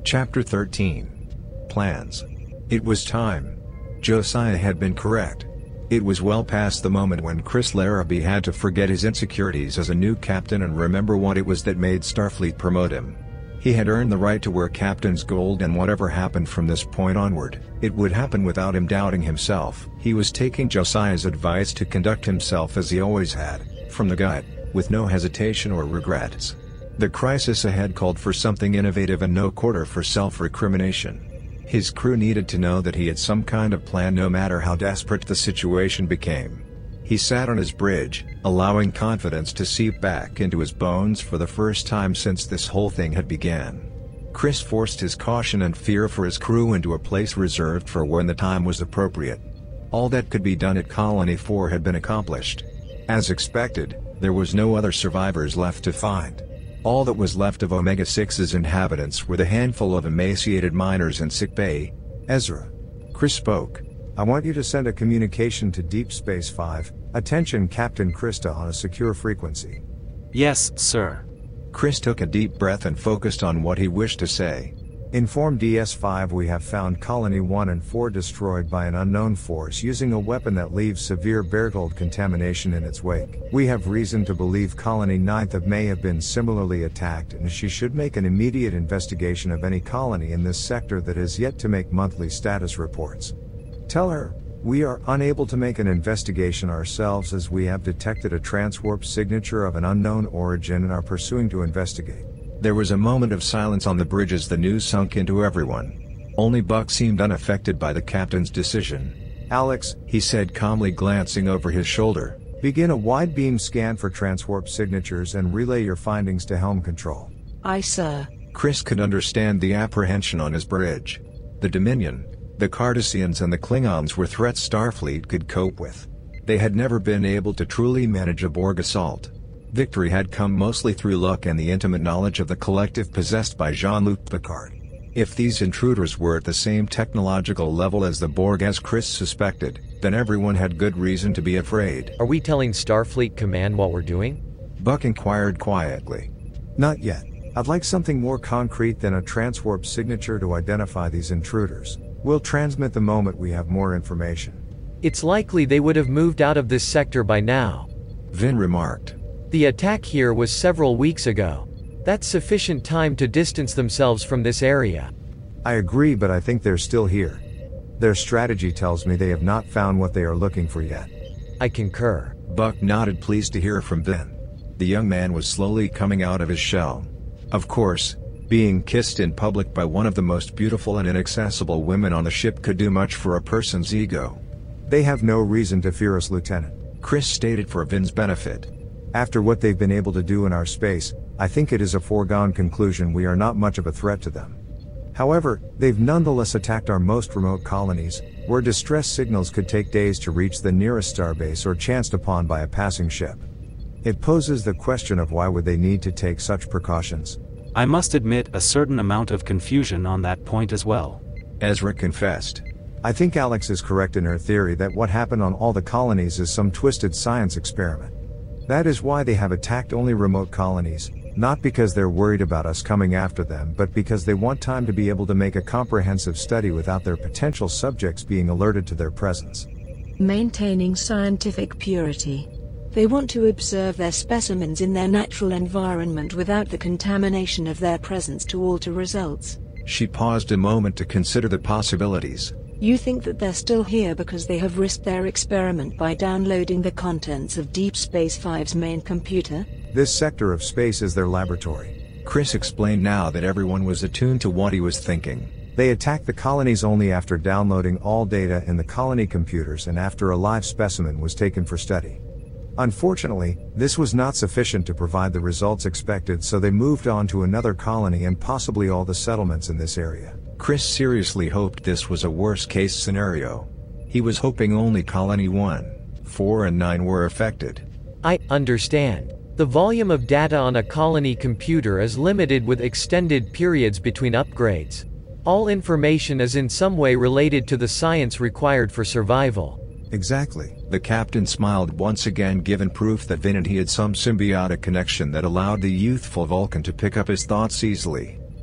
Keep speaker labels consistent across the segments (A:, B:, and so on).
A: Chapter 13. Plans. It was time. Josiah had been correct. It was well past the moment when Chris Larrabee had to forget his insecurities as a new captain and remember what it was that made Starfleet promote him. He had earned the right to wear captain's gold, and whatever happened from this point onward, it would happen without him doubting himself. He was taking Josiah's advice to conduct himself as he always had, from the gut, with no hesitation or regrets. The crisis ahead called for something innovative and no quarter for self-recrimination. His crew needed to know that he had some kind of plan no matter how desperate the situation became. He sat on his bridge, allowing confidence to seep back into his bones for the first time since this whole thing had began. Chris forced his caution and fear for his crew into a place reserved for when the time was appropriate. All that could be done at Colony 4 had been accomplished. As expected, there was no other survivors left to find. All that was left of Omega-6's inhabitants were the handful of emaciated miners in sickbay.
B: Ezra. Chris spoke. I want you to send a communication to Deep Space 5, attention Captain Krista, on a secure frequency.
C: Yes, sir.
A: Chris took a deep breath and focused on what he wished to say.
B: Inform DS5 we have found Colony 1 and 4 destroyed by an unknown force using a weapon that leaves severe Beargold contamination in its wake. We have reason to believe Colony 9th may have been similarly attacked, and she should make an immediate investigation of any colony in this sector that has yet to make monthly status reports. Tell her, we are unable to make an investigation ourselves as we have detected a transwarp signature of an unknown origin and are pursuing to investigate.
A: There was a moment of silence on the bridge as the news sunk into everyone. Only Buck seemed unaffected by the captain's decision.
B: Alex,
A: he said calmly, glancing over his shoulder.
B: Begin a wide beam scan for transwarp signatures and relay your findings to Helm Control.
D: Aye, sir.
A: Chris could understand the apprehension on his bridge. The Dominion, the Cardassians and the Klingons were threats Starfleet could cope with. They had never been able to truly manage a Borg assault. Victory had come mostly through luck and the intimate knowledge of the collective possessed by Jean-Luc Picard. If these intruders were at the same technological level as the Borg as Chris suspected, then everyone had good reason to be afraid.
E: Are we telling Starfleet Command what we're doing?
A: Buck inquired quietly.
B: Not yet. I'd like something more concrete than a transwarp signature to identify these intruders. We'll transmit the moment we have more information.
E: It's likely they would have moved out of this sector by now,
A: Vin remarked.
E: The attack here was several weeks ago. That's sufficient time to distance themselves from this area.
B: I agree, but I think they're still here. Their strategy tells me they have not found what they are looking for yet.
E: I concur.
A: Buck nodded, pleased to hear from Vin. The young man was slowly coming out of his shell. Of course, being kissed in public by one of the most beautiful and inaccessible women on the ship could do much for a person's ego.
B: They have no reason to fear us, Lieutenant,
A: Chris stated for Vin's benefit.
B: After what they've been able to do in our space, I think it is a foregone conclusion we are not much of a threat to them. However, they've nonetheless attacked our most remote colonies, where distress signals could take days to reach the nearest starbase or chanced upon by a passing ship. It poses the question of why would they need to take such precautions?
C: I must admit a certain amount of confusion on that point as well.
A: Ezra confessed.
B: I think Alex is correct in her theory that what happened on all the colonies is some twisted science experiment. That is why they have attacked only remote colonies, not because they're worried about us coming after them, but because they want time to be able to make a comprehensive study without their potential subjects being alerted to their presence.
D: Maintaining scientific purity. They want to observe their specimens in their natural environment without the contamination of their presence to alter results.
A: She paused a moment to consider the possibilities.
D: You think that they're still here because they have risked their experiment by downloading the contents of Deep Space 5's main computer?
B: This sector of space is their laboratory.
A: Chris explained now that everyone was attuned to what he was thinking.
B: They attacked the colonies only after downloading all data in the colony computers and after a live specimen was taken for study. Unfortunately, this was not sufficient to provide the results expected, so they moved on to another colony and possibly all the settlements in this area.
A: Chris seriously hoped this was a worst-case scenario. He was hoping only Colony 1, 4 and 9 were affected.
E: I understand. The volume of data on a colony computer is limited with extended periods between upgrades. All information is in some way related to the science required for survival.
B: Exactly.
A: The captain smiled once again, given proof that Vin and he had some symbiotic connection that allowed the youthful Vulcan to pick up his thoughts easily.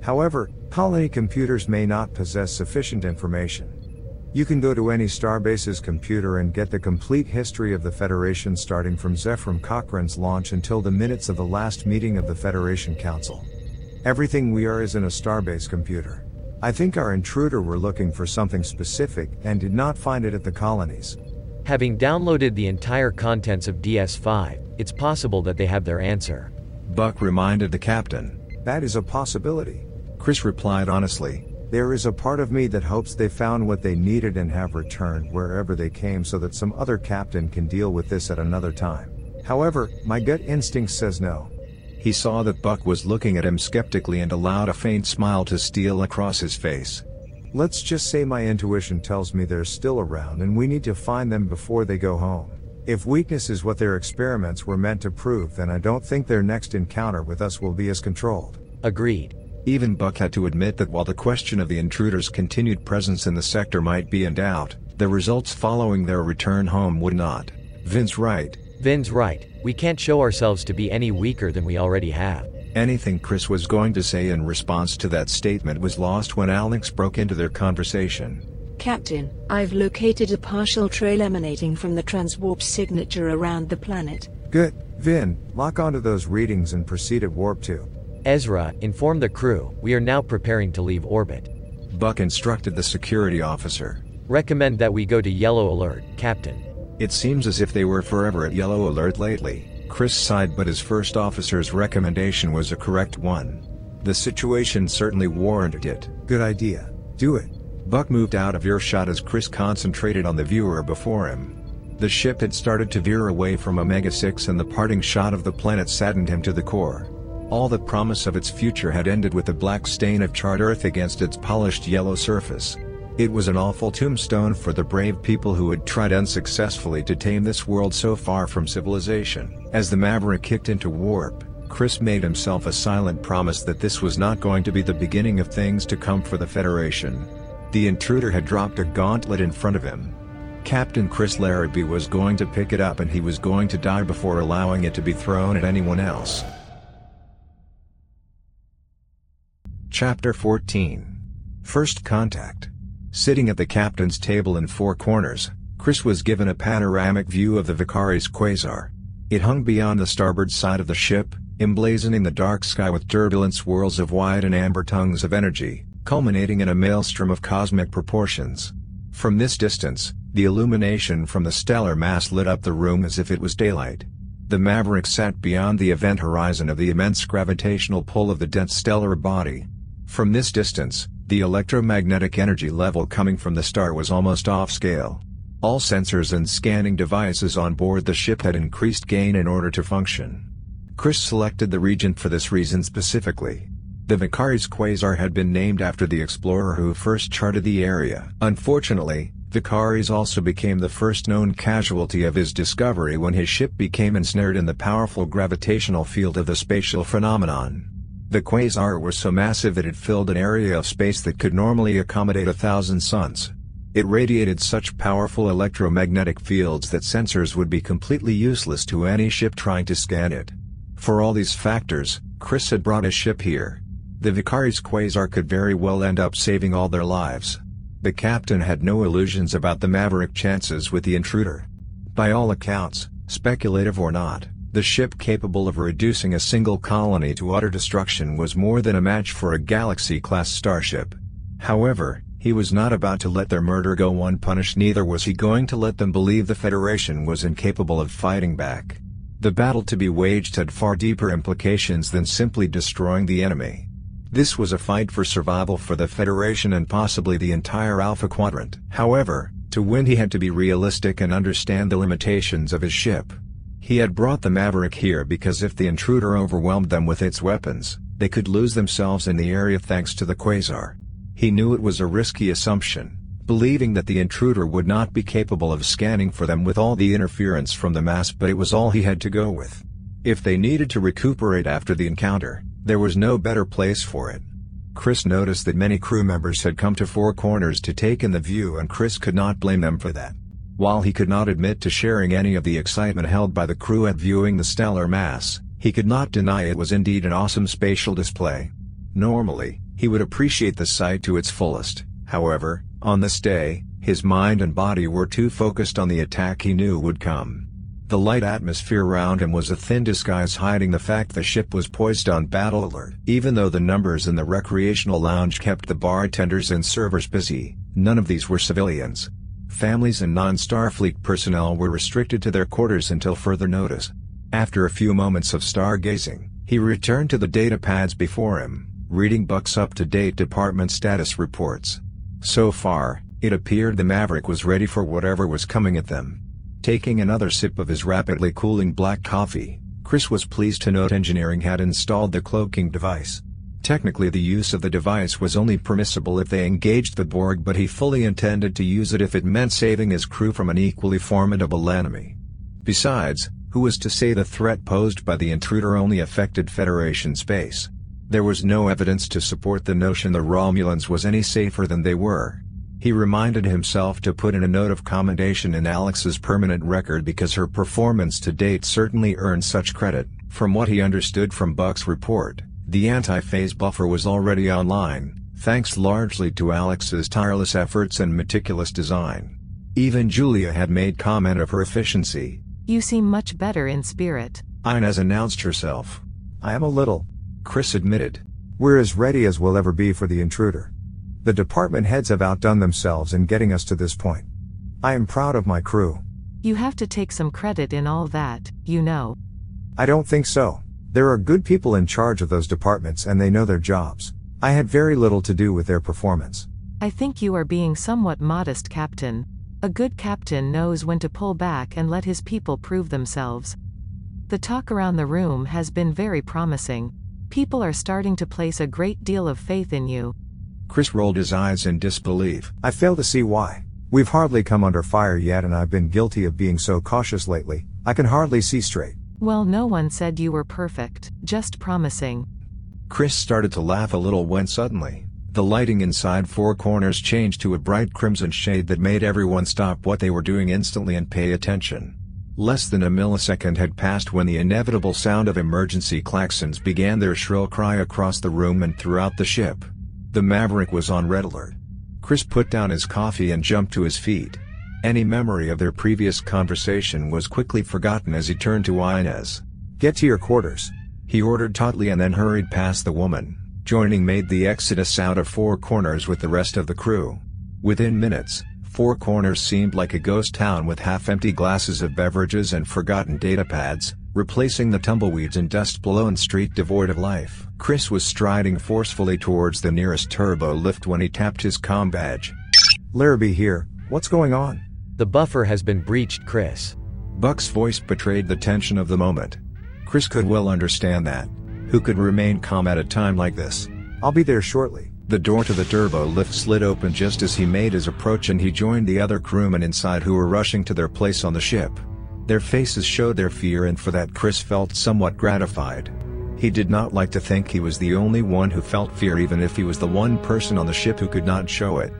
B: However, colony computers may not possess sufficient information. You can go to any Starbase's computer and get the complete history of the Federation starting from Zefram Cochrane's launch until the minutes of the last meeting of the Federation Council. Everything we are is in a Starbase computer. I think our intruder were looking for something specific and did not find it at the colonies.
E: Having downloaded the entire contents of DS5, it's possible that they have their answer.
A: Buck reminded the captain.
B: That is a possibility.
A: Chris replied honestly.
B: There is a part of me that hopes they found what they needed and have returned wherever they came so that some other captain can deal with this at another time. However, my gut instinct says no.
A: He saw that Buck was looking at him skeptically and allowed a faint smile to steal across his face.
B: Let's just say my intuition tells me they're still around and we need to find them before they go home. If weakness is what their experiments were meant to prove, then I don't think their next encounter with us will be as controlled.
E: Agreed.
A: Even Buck had to admit that while the question of the intruder's continued presence in the sector might be in doubt, the results following their return home would not. Vin's right.
E: Vin's right. We can't show ourselves to be any weaker than we already have.
A: Anything Chris was going to say in response to that statement was lost when Alex broke into their conversation.
D: Captain, I've located a partial trail emanating from the transwarp signature around the planet.
B: Good. Vin, lock onto those readings and proceed at Warp 2.
E: Ezra, inform the crew, we are now preparing to leave orbit.
A: Buck instructed the security officer.
E: Recommend that we go to Yellow Alert, Captain.
A: It seems as if they were forever at Yellow Alert lately. Chris sighed, but his first officer's recommendation was a correct one. The situation certainly warranted it.
B: Good idea. Do it.
A: Buck moved out of earshot as Chris concentrated on the viewer before him. The ship had started to veer away from Omega-6 and the parting shot of the planet saddened him to the core. All the promise of its future had ended with the black stain of charred Earth against its polished yellow surface. It was an awful tombstone for the brave people who had tried unsuccessfully to tame this world so far from civilization. As the Maverick kicked into warp, Chris made himself a silent promise that this was not going to be the beginning of things to come for the Federation. The intruder had dropped a gauntlet in front of him. Captain Chris Larrabee was going to pick it up and he was going to die before allowing it to be thrown at anyone else. Chapter 14. First Contact. Sitting at the captain's table in Four Corners, Chris was given a panoramic view of the Vicaris quasar. It hung beyond the starboard side of the ship, emblazoning the dark sky with turbulent swirls of white and amber tongues of energy, culminating in a maelstrom of cosmic proportions. From this distance, the illumination from the stellar mass lit up the room as if it was daylight. The Maverick sat beyond the event horizon of the immense gravitational pull of the dense stellar body. From this distance, the electromagnetic energy level coming from the star was almost off-scale. All sensors and scanning devices on board the ship had increased gain in order to function. Chris selected the region for this reason specifically. The Vicaris quasar had been named after the explorer who first charted the area. Unfortunately, Vicaris also became the first known casualty of his discovery when his ship became ensnared in the powerful gravitational field of the spatial phenomenon. The quasar was so massive that it filled an area of space that could normally accommodate 1,000 suns. It radiated such powerful electromagnetic fields that sensors would be completely useless to any ship trying to scan it. For all these factors, Chris had brought his ship here. The Vicaris quasar could very well end up saving all their lives. The captain had no illusions about the Maverick chances with the intruder. By all accounts, speculative or not, the ship capable of reducing a single colony to utter destruction was more than a match for a Galaxy-class starship. However, he was not about to let their murder go unpunished, neither was he going to let them believe the Federation was incapable of fighting back. The battle to be waged had far deeper implications than simply destroying the enemy. This was a fight for survival for the Federation and possibly the entire Alpha Quadrant. However, to win he had to be realistic and understand the limitations of his ship. He had brought the Maverick here because if the intruder overwhelmed them with its weapons, they could lose themselves in the area thanks to the quasar. He knew it was a risky assumption, believing that the intruder would not be capable of scanning for them with all the interference from the mass, but it was all he had to go with. If they needed to recuperate after the encounter, there was no better place for it. Chris noticed that many crew members had come to Four Corners to take in the view, and Chris could not blame them for that. While he could not admit to sharing any of the excitement held by the crew at viewing the stellar mass, he could not deny it was indeed an awesome spatial display. Normally, He would appreciate the sight to its fullest. However, on this day, his mind and body were too focused on the attack he knew would come. The light atmosphere around him was a thin disguise hiding the fact the ship was poised on battle alert. Even though the numbers in the recreational lounge kept the bartenders and servers busy, none of these were civilians. Families and non-Starfleet personnel were restricted to their quarters until further notice. After a few moments of stargazing, he returned to the data pads before him, reading Buck's up-to-date department status reports. So far, it appeared the Maverick was ready for whatever was coming at them. Taking another sip of his rapidly cooling black coffee, Chris was pleased to note engineering had installed the cloaking device. Technically the use of the device was only permissible if they engaged the Borg, but he fully intended to use it if it meant saving his crew from an equally formidable enemy. Besides, who was to say the threat posed by the intruder only affected Federation space? There was no evidence to support the notion the Romulans was any safer than they were. He reminded himself to put in a note of commendation in Alex's permanent record because her performance to date certainly earned such credit. From what he understood from Buck's report, the anti-phase buffer was already online, thanks largely to Alex's tireless efforts and meticulous design. Even Julia had made comment of her efficiency.
F: You seem much better in spirit.
A: Inez announced herself.
B: I am a little.
A: Chris admitted.
B: We're as ready as we'll ever be for the intruder. The department heads have outdone themselves in getting us to this point. I am proud of my crew.
F: You have to take some credit in all that, you know.
B: I don't think so. There are good people in charge of those departments and they know their jobs. I had very little to do with their performance.
F: I think you are being somewhat modest, Captain. A good captain knows when to pull back and let his people prove themselves. The talk around the room has been very promising. People are starting to place a great deal of faith in you.
A: Chris rolled his eyes in disbelief.
B: I fail to see why. We've hardly come under fire yet and I've been guilty of being so cautious lately, I can hardly see straight.
F: Well, no one said you were perfect, just promising.
A: Chris started to laugh a little when suddenly, the lighting inside Four Corners changed to a bright crimson shade that made everyone stop what they were doing instantly and pay attention. Less than a millisecond had passed when the inevitable sound of emergency klaxons began their shrill cry across the room and throughout the ship. The Maverick was on red alert. Chris put down his coffee and jumped to his feet. Any memory of their previous conversation was quickly forgotten as he turned to Inez.
B: Get to your quarters,
A: he ordered tautly and then hurried past the woman, joining made the exodus out of Four Corners with the rest of the crew. Within minutes, Four Corners seemed like a ghost town with half-empty glasses of beverages and forgotten data pads, replacing the tumbleweeds and dust-blown street devoid of life. Chris was striding forcefully towards the nearest turbo lift when he tapped his comm badge.
B: Larrabee here, what's going on?
E: The buffer has been breached, Chris.
A: Buck's voice betrayed the tension of the moment. Chris could well understand that. Who could remain calm at a time like this?
B: I'll be there shortly.
A: The door to the turbo lift slid open just as he made his approach and he joined the other crewmen inside who were rushing to their place on the ship. Their faces showed their fear and for that Chris felt somewhat gratified. He did not like to think he was the only one who felt fear even if he was the one person on the ship who could not show it.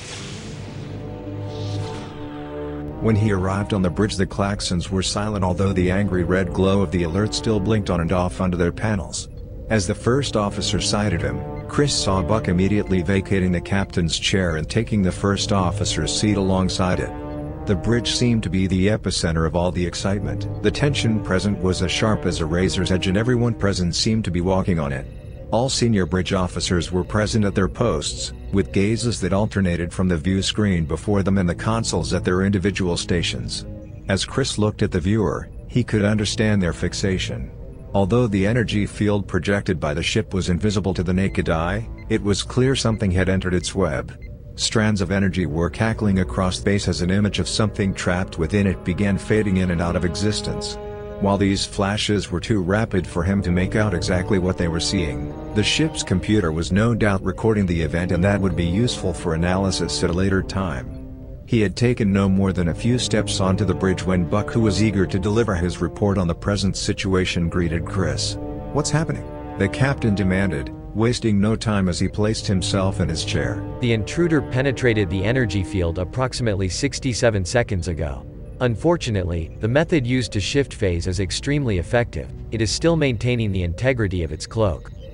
A: When he arrived on the bridge the klaxons were silent although the angry red glow of the alert still blinked on and off under their panels. As the first officer sighted him, Chris saw Buck immediately vacating the captain's chair and taking the first officer's seat alongside it. The bridge seemed to be the epicenter of all the excitement. The tension present was as sharp as a razor's edge and everyone present seemed to be walking on it. All senior bridge officers were present at their posts, with gazes that alternated from the view screen before them and the consoles at their individual stations. As Chris looked at the viewer, he could understand their fixation. Although the energy field projected by the ship was invisible to the naked eye, it was clear something had entered its web. Strands of energy were cackling across space as an image of something trapped within it began fading in and out of existence. While these flashes were too rapid for him to make out exactly what they were seeing, the ship's computer was no doubt recording the event and that would be useful for analysis at a later time. He had taken no more than a few steps onto the bridge when Buck, who was eager to deliver his report on the present situation, greeted Chris.
B: What's happening?
A: The captain demanded, wasting no time as he placed himself in his chair.
E: The intruder penetrated the energy field approximately 67 seconds ago. Unfortunately, the method used to shift phase is extremely effective. It is still maintaining the integrity of its cloak.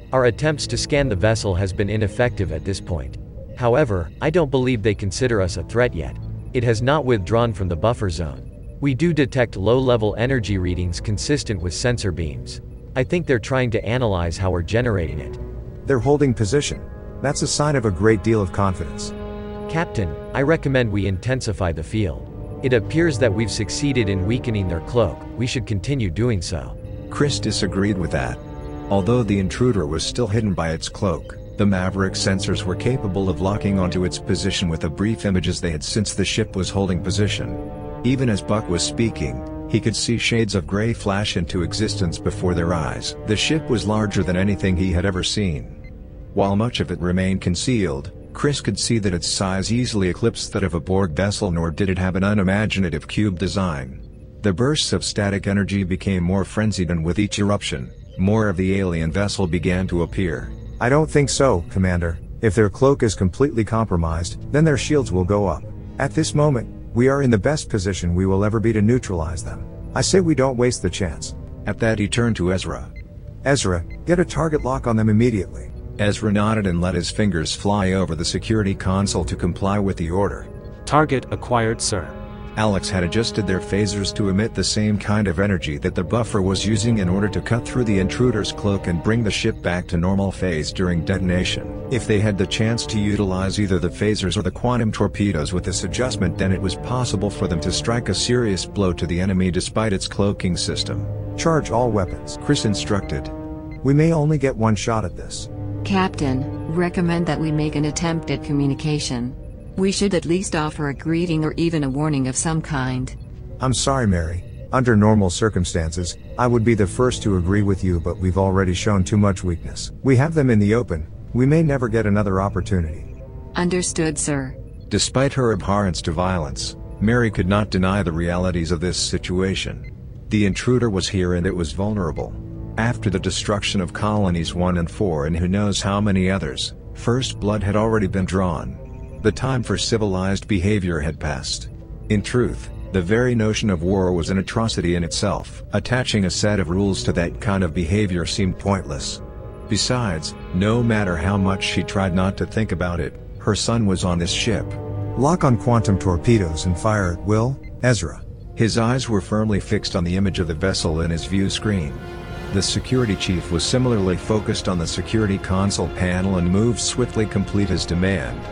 E: Our attempts to scan the vessel has been ineffective at this point. However, I don't believe they consider us a threat yet. It has not withdrawn from the buffer zone. We do detect low-level energy readings consistent with sensor beams. I think they're trying to analyze how we're generating it.
B: They're holding position. That's a sign of a great deal of confidence.
E: Captain, I recommend we intensify the field. It appears that we've succeeded in weakening their cloak. We should continue doing so.
A: Chris disagreed with that. Although the intruder was still hidden by its cloak, the Maverick sensors were capable of locking onto its position with the brief images they had since the ship was holding position. Even as Buck was speaking, he could see shades of gray flash into existence before their eyes. The ship was larger than anything he had ever seen. While much of it remained concealed, Chris could see that its size easily eclipsed that of a Borg vessel, nor did it have an unimaginative cube design. The bursts of static energy became more frenzied, and with each eruption, more of the alien vessel began to appear.
B: I don't think so, Commander. If their cloak is completely compromised, then their shields will go up. At this moment, we are in the best position we will ever be to neutralize them. I say we don't waste the chance.
A: At that he turned to Ezra.
B: Ezra, get a target lock on them immediately.
A: Ezra nodded and let his fingers fly over the security console to comply with the order.
C: Target acquired, sir.
A: Alex had adjusted their phasers to emit the same kind of energy that the buffer was using in order to cut through the intruder's cloak and bring the ship back to normal phase during detonation. If they had the chance to utilize either the phasers or the quantum torpedoes with this adjustment, then it was possible for them to strike a serious blow to the enemy despite its cloaking system.
B: Charge all weapons,
A: Chris instructed.
B: We may only get one shot at this.
G: Captain, recommend that we make an attempt at communication. We should at least offer a greeting or even a warning of some kind.
B: I'm sorry, Mary. Under normal circumstances, I would be the first to agree with you, but we've already shown too much weakness. We have them in the open. We may never get another opportunity.
G: Understood, sir.
A: Despite her abhorrence to violence, Mary could not deny the realities of this situation. The intruder was here and it was vulnerable. After the destruction of Colonies 1 and 4 and who knows how many others, first blood had already been drawn. The time for civilized behavior had passed. In truth, the very notion of war was an atrocity in itself. Attaching a set of rules to that kind of behavior seemed pointless. Besides, no matter how much she tried not to think about it, her son was on this ship.
B: Lock on quantum torpedoes and fire at will, Ezra.
A: His eyes were firmly fixed on the image of the vessel in his view screen. The security chief was similarly focused on the security console panel and moved swiftly to complete his demand.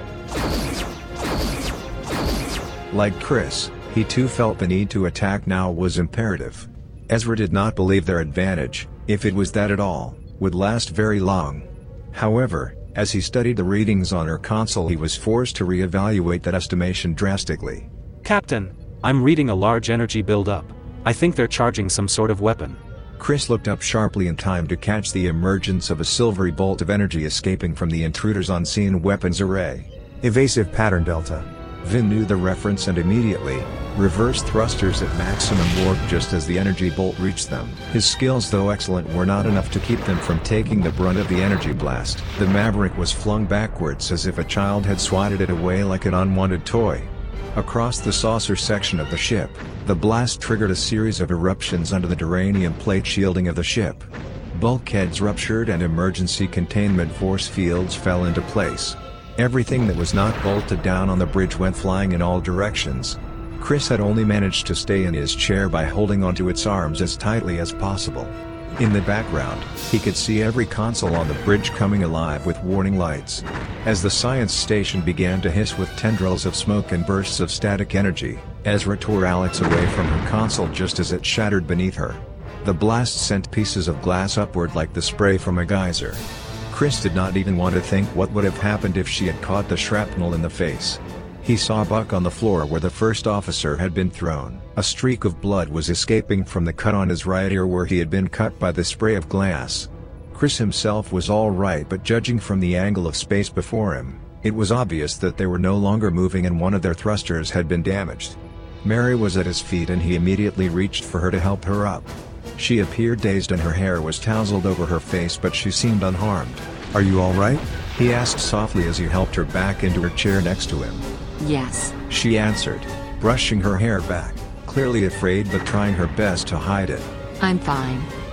A: Like Chris, he too felt the need to attack now was imperative. Ezra did not believe their advantage, if it was that at all, would last very long. However, as he studied the readings on her console, he was forced to re-evaluate that estimation drastically.
C: Captain, I'm reading a large energy buildup. I think they're charging some sort of weapon.
A: Chris looked up sharply in time to catch the emergence of a silvery bolt of energy escaping from the intruder's unseen weapons array.
B: Evasive pattern delta.
A: Vin knew the reference and immediately reversed thrusters at maximum warp just as the energy bolt reached them. His skills, though excellent, were not enough to keep them from taking the brunt of the energy blast. The Maverick was flung backwards as if a child had swatted it away like an unwanted toy. Across the saucer section of the ship, the blast triggered a series of eruptions under the duranium plate shielding of the ship. Bulkheads ruptured and emergency containment force fields fell into place. Everything that was not bolted down on the bridge went flying in all directions. Chris had only managed to stay in his chair by holding onto its arms as tightly as possible. In the background, he could see every console on the bridge coming alive with warning lights. As the science station began to hiss with tendrils of smoke and bursts of static energy, Ezra tore Alex away from her console just as it shattered beneath her. The blast sent pieces of glass upward like the spray from a geyser. Chris did not even want to think what would have happened if she had caught the shrapnel in the face. He saw Buck on the floor where the first officer had been thrown. A streak of blood was escaping from the cut on his right ear where he had been cut by the spray of glass. Chris himself was all right, but judging from the angle of space before him, it was obvious that they were no longer moving and one of their thrusters had been damaged. Mary was at his feet and he immediately reached for her to help her up. She appeared dazed and her hair was tousled over her face, but she seemed unharmed.
B: Are you all right?
A: He asked softly as he helped her back into her chair next to him.
G: Yes.
A: She answered, brushing her hair back, clearly afraid but trying her best to hide it.
G: I'm fine.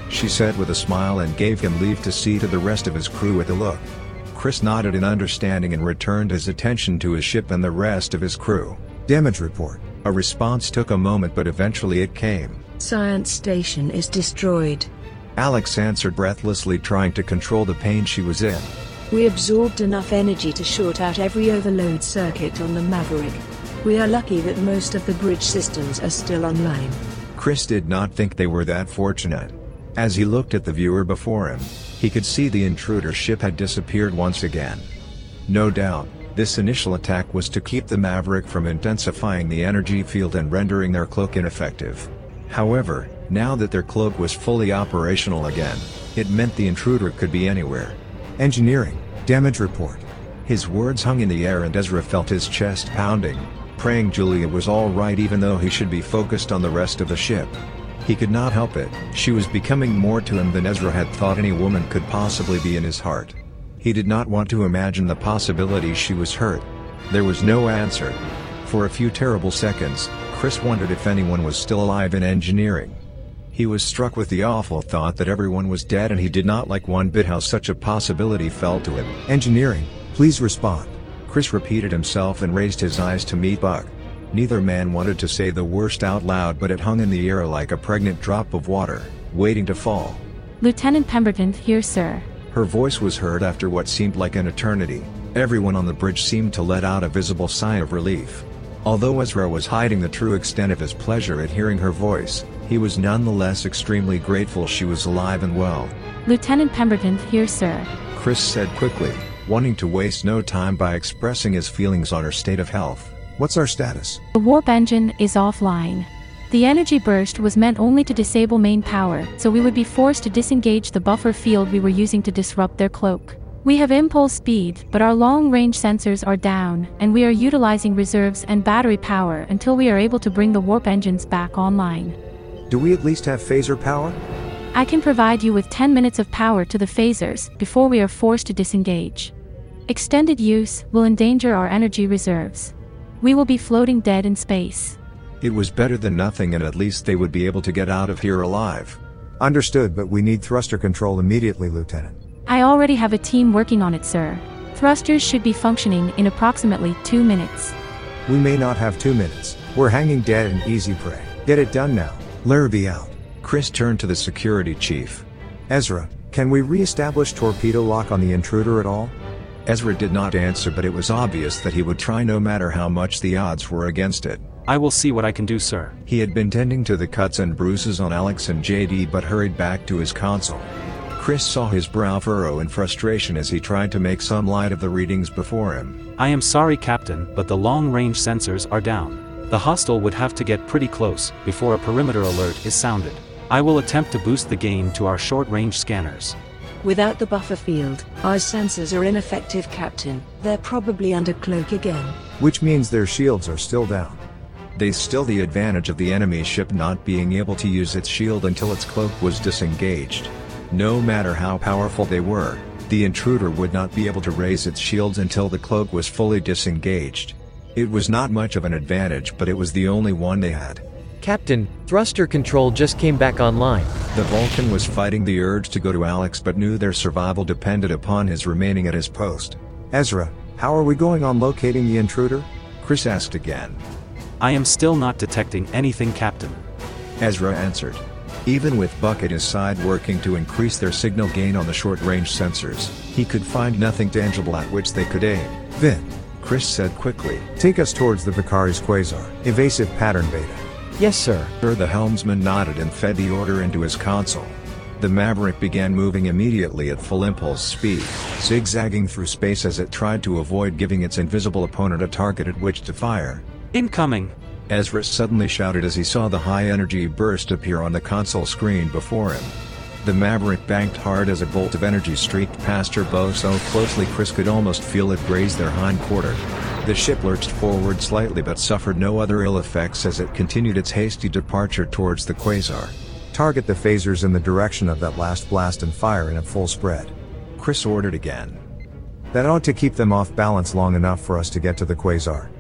A: she said with a smile and gave him leave to see to the rest of his crew with a look. Chris nodded in understanding and returned his attention to his ship and the rest of his crew.
B: Damage report.
A: A response took a moment, but eventually it came.
D: Science station is destroyed.
A: Alex answered breathlessly, trying to control the pain she was in.
D: We absorbed enough energy to short out every overload circuit on the Maverick. We are lucky that most of the bridge systems are still online.
A: Chris did not think they were that fortunate. As he looked at the viewer before him, he could see the intruder ship had disappeared once again. No doubt, this initial attack was to keep the Maverick from intensifying the energy field and rendering their cloak ineffective. However, now that their cloak was fully operational again, it meant the intruder could be anywhere.
B: Engineering. Damage report.
A: His words hung in the air and Ezra felt his chest pounding, praying Julia was all right even though he should be focused on the rest of the ship. He could not help it, she was becoming more to him than Ezra had thought any woman could possibly be in his heart. He did not want to imagine the possibility she was hurt. There was no answer. For a few terrible seconds, Chris wondered if anyone was still alive in engineering. He was struck with the awful thought that everyone was dead and he did not like one bit how such a possibility felt to him.
B: Engineering, please respond.
A: Chris repeated himself and raised his eyes to meet Buck. Neither man wanted to say the worst out loud, but it hung in the air like a pregnant drop of water, waiting to fall.
H: Lieutenant Pemberton here, sir.
A: Her voice was heard after what seemed like an eternity. Everyone on the bridge seemed to let out a visible sigh of relief. Although Ezra was hiding the true extent of his pleasure at hearing her voice, he was nonetheless extremely grateful she was alive and well.
H: Lieutenant Pemberton here, sir.
A: Chris said quickly, wanting to waste no time by expressing his feelings on her state of health.
B: What's our status?
H: The warp engine is offline. The energy burst was meant only to disable main power, so we would be forced to disengage the buffer field we were using to disrupt their cloak. We have impulse speed, but our long-range sensors are down, and we are utilizing reserves and battery power until we are able to bring the warp engines back online.
B: Do we at least have phaser power?
H: I can provide you with 10 minutes of power to the phasers before we are forced to disengage. Extended use will endanger our energy reserves. We will be floating dead in space.
A: It was better than nothing, and at least they would be able to get out of here alive.
B: Understood, but we need thruster control immediately, Lieutenant.
H: I already have a team working on it, sir. Thrusters should be functioning in approximately 2 minutes.
B: We may not have 2 minutes. We're hanging dead and easy prey. Get it done now. Larrabee out.
A: Chris turned to the security chief.
B: Ezra, can we re-establish torpedo lock on the intruder at all?
A: Ezra did not answer, but it was obvious that he would try no matter how much the odds were against it.
C: I will see what I can do, sir.
A: He had been tending to the cuts and bruises on Alex and JD but hurried back to his console. Chris saw his brow furrow in frustration as he tried to make some light of the readings before him.
C: I am sorry, Captain, but the long-range sensors are down. The hostile would have to get pretty close before a perimeter alert is sounded. I will attempt to boost the gain to our short-range scanners.
D: Without the buffer field, our sensors are ineffective, Captain. They're probably under cloak again.
B: Which means their shields are still down.
A: They still the advantage of the enemy ship not being able to use its shield until its cloak was disengaged. No matter how powerful they were, the intruder would not be able to raise its shields until the cloak was fully disengaged. It was not much of an advantage, but it was the only one they had.
E: Captain, thruster control just came back online.
A: The Vulcan was fighting the urge to go to Alex but knew their survival depended upon his remaining at his post.
B: Ezra, how are we going on locating the intruder?
A: Chris asked again.
C: I am still not detecting anything, Captain.
A: Ezra answered. Even with Buck at his side working to increase their signal gain on the short-range sensors, he could find nothing tangible at which they could aim.
B: Vin,
A: Chris said quickly.
B: Take us towards the Vicari's quasar. Evasive pattern beta.
E: Yes, sir.
A: The helmsman nodded and fed the order into his console. The Maverick began moving immediately at full impulse speed, zigzagging through space as it tried to avoid giving its invisible opponent a target at which to fire.
C: Incoming!
A: Ezra suddenly shouted as he saw the high-energy burst appear on the console screen before him. The Maverick banked hard as a bolt of energy streaked past her bow so closely Chris could almost feel it graze their hind quarter. The ship lurched forward slightly but suffered no other ill effects as it continued its hasty departure towards the quasar.
B: Target the phasers in the direction of that last blast and fire in a full spread.
A: Chris ordered again.
B: That ought to keep them off balance long enough for us to get to the quasar.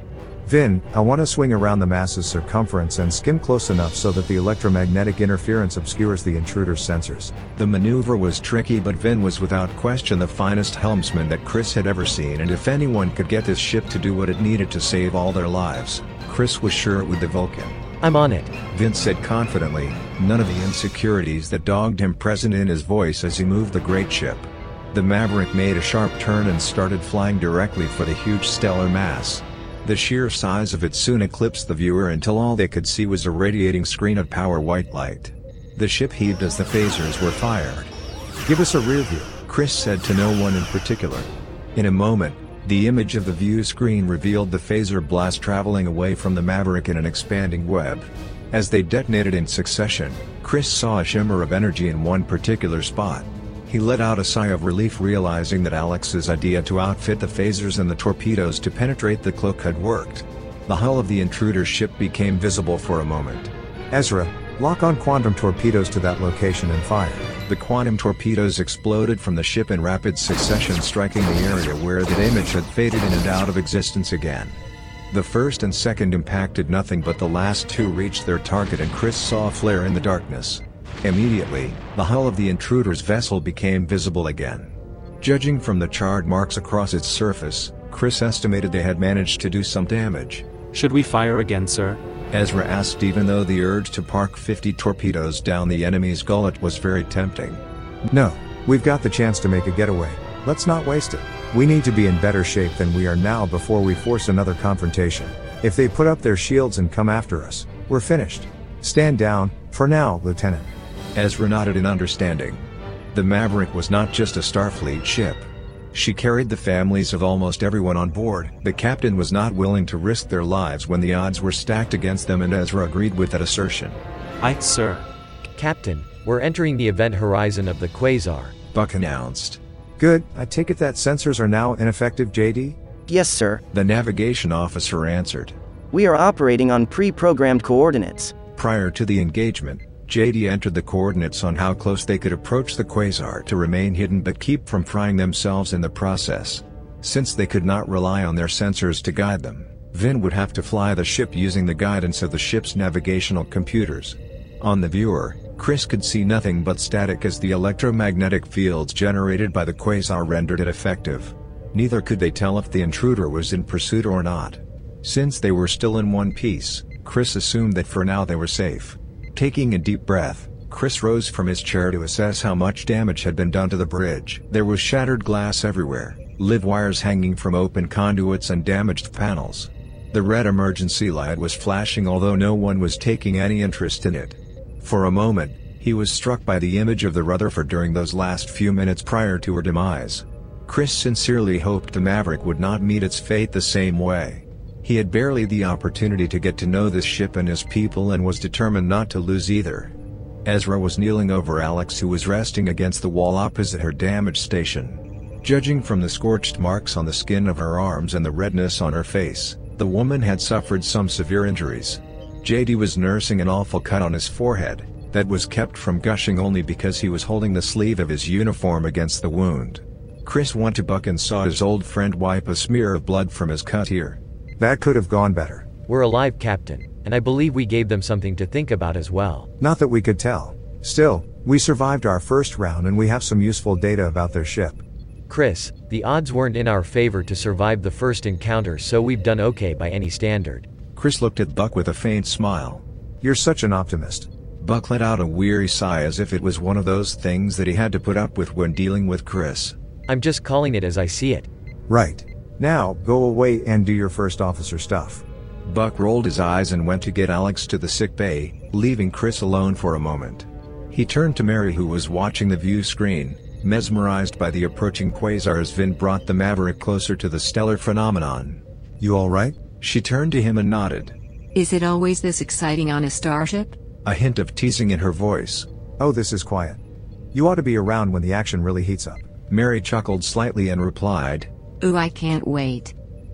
B: Vin, I want to swing around the mass's circumference and skim close enough so that the electromagnetic interference obscures the intruder's sensors.
A: The maneuver was tricky, but Vin was without question the finest helmsman that Chris had ever seen, and if anyone could get this ship to do what it needed to save all their lives, Chris was sure it would the Vulcan.
E: I'm on it.
A: Vin said confidently, none of the insecurities that dogged him present in his voice as he moved the great ship. The Maverick made a sharp turn and started flying directly for the huge stellar mass. The sheer size of it soon eclipsed the viewer until all they could see was a radiating screen of power white light. The ship heaved as the phasers were fired.
B: Give us a rear view,
A: Chris said to no one in particular. In a moment, the image of the view screen revealed the phaser blast traveling away from the Maverick in an expanding web. As they detonated in succession, Chris saw a shimmer of energy in one particular spot. He let out a sigh of relief, realizing that Alex's idea to outfit the phasers and the torpedoes to penetrate the cloak had worked. The hull of the intruder's ship became visible for a moment.
B: Ezra, lock on quantum torpedoes to that location and fire.
A: The quantum torpedoes exploded from the ship in rapid succession, striking the area where that image had faded in and out of existence again. The first and second impacted nothing, but the last two reached their target and Chris saw a flare in the darkness. Immediately, the hull of the intruder's vessel became visible again. Judging from the charred marks across its surface, Chris estimated they had managed to do some damage.
C: Should we fire again, sir?
A: Ezra asked, even though the urge to park 50 torpedoes down the enemy's gullet was very tempting.
B: No, we've got the chance to make a getaway. Let's not waste it. We need to be in better shape than we are now before we force another confrontation. If they put up their shields and come after us, we're finished. Stand down, for now, Lieutenant.
A: Ezra nodded in understanding. The Maverick was not just a Starfleet ship. She carried the families of almost everyone on board. The captain was not willing to risk their lives when the odds were stacked against them, and Ezra agreed with that assertion.
C: Aye, sir.
E: Captain, we're entering the event horizon of the Quasar,
A: Buck announced.
B: Good, I take it that sensors are now ineffective, JD?
I: Yes, sir.
A: The navigation officer answered.
I: We are operating on pre-programmed coordinates.
A: Prior to the engagement, JD entered the coordinates on how close they could approach the Quasar to remain hidden but keep from frying themselves in the process. Since they could not rely on their sensors to guide them, Vin would have to fly the ship using the guidance of the ship's navigational computers. On the viewer, Chris could see nothing but static as the electromagnetic fields generated by the Quasar rendered it effective. Neither could they tell if the intruder was in pursuit or not. Since they were still in one piece, Chris assumed that for now they were safe. Taking a deep breath, Chris rose from his chair to assess how much damage had been done to the bridge. There was shattered glass everywhere, live wires hanging from open conduits and damaged panels. The red emergency light was flashing, although no one was taking any interest in it. For a moment, he was struck by the image of the Rutherford during those last few minutes prior to her demise. Chris sincerely hoped the Maverick would not meet its fate the same way. He had barely the opportunity to get to know this ship and his people, and was determined not to lose either. Ezra was kneeling over Alex, who was resting against the wall opposite her damaged station. Judging from the scorched marks on the skin of her arms and the redness on her face, the woman had suffered some severe injuries. JD was nursing an awful cut on his forehead, that was kept from gushing only because he was holding the sleeve of his uniform against the wound. Chris went to Buck and saw his old friend wipe a smear of blood from his cut ear.
B: That could have gone better.
E: We're alive, Captain, and I believe we gave them something to think about as well.
B: Not that we could tell. Still, we survived our first round and we have some useful data about their ship.
E: Chris, the odds weren't in our favor to survive the first encounter, so we've done okay by any standard.
A: Chris looked at Buck with a faint smile.
B: You're such an optimist.
A: Buck let out a weary sigh, as if it was one of those things that he had to put up with when dealing with Chris.
E: I'm just calling it as I see it.
B: Right. Now, go away and do your first officer stuff.
A: Buck rolled his eyes and went to get Alex to the sick bay, leaving Chris alone for a moment. He turned to Mary, who was watching the view screen, mesmerized by the approaching quasar as Vin brought the Maverick closer to the stellar phenomenon.
B: You all right?
A: She turned to him and nodded.
G: Is it always this exciting on a starship?
A: A hint of teasing in her voice.
B: Oh, this is quiet. You ought to be around when the action really heats up.
A: Mary chuckled slightly and replied,
G: Ooh, I can't wait.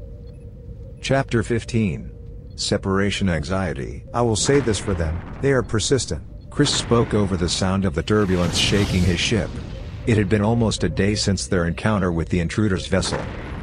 A: Chapter 15. Separation Anxiety.
B: I will say this for them, they are persistent.
A: Chris spoke over the sound of the turbulence shaking his ship. It had been almost a day since their encounter with the intruder's vessel.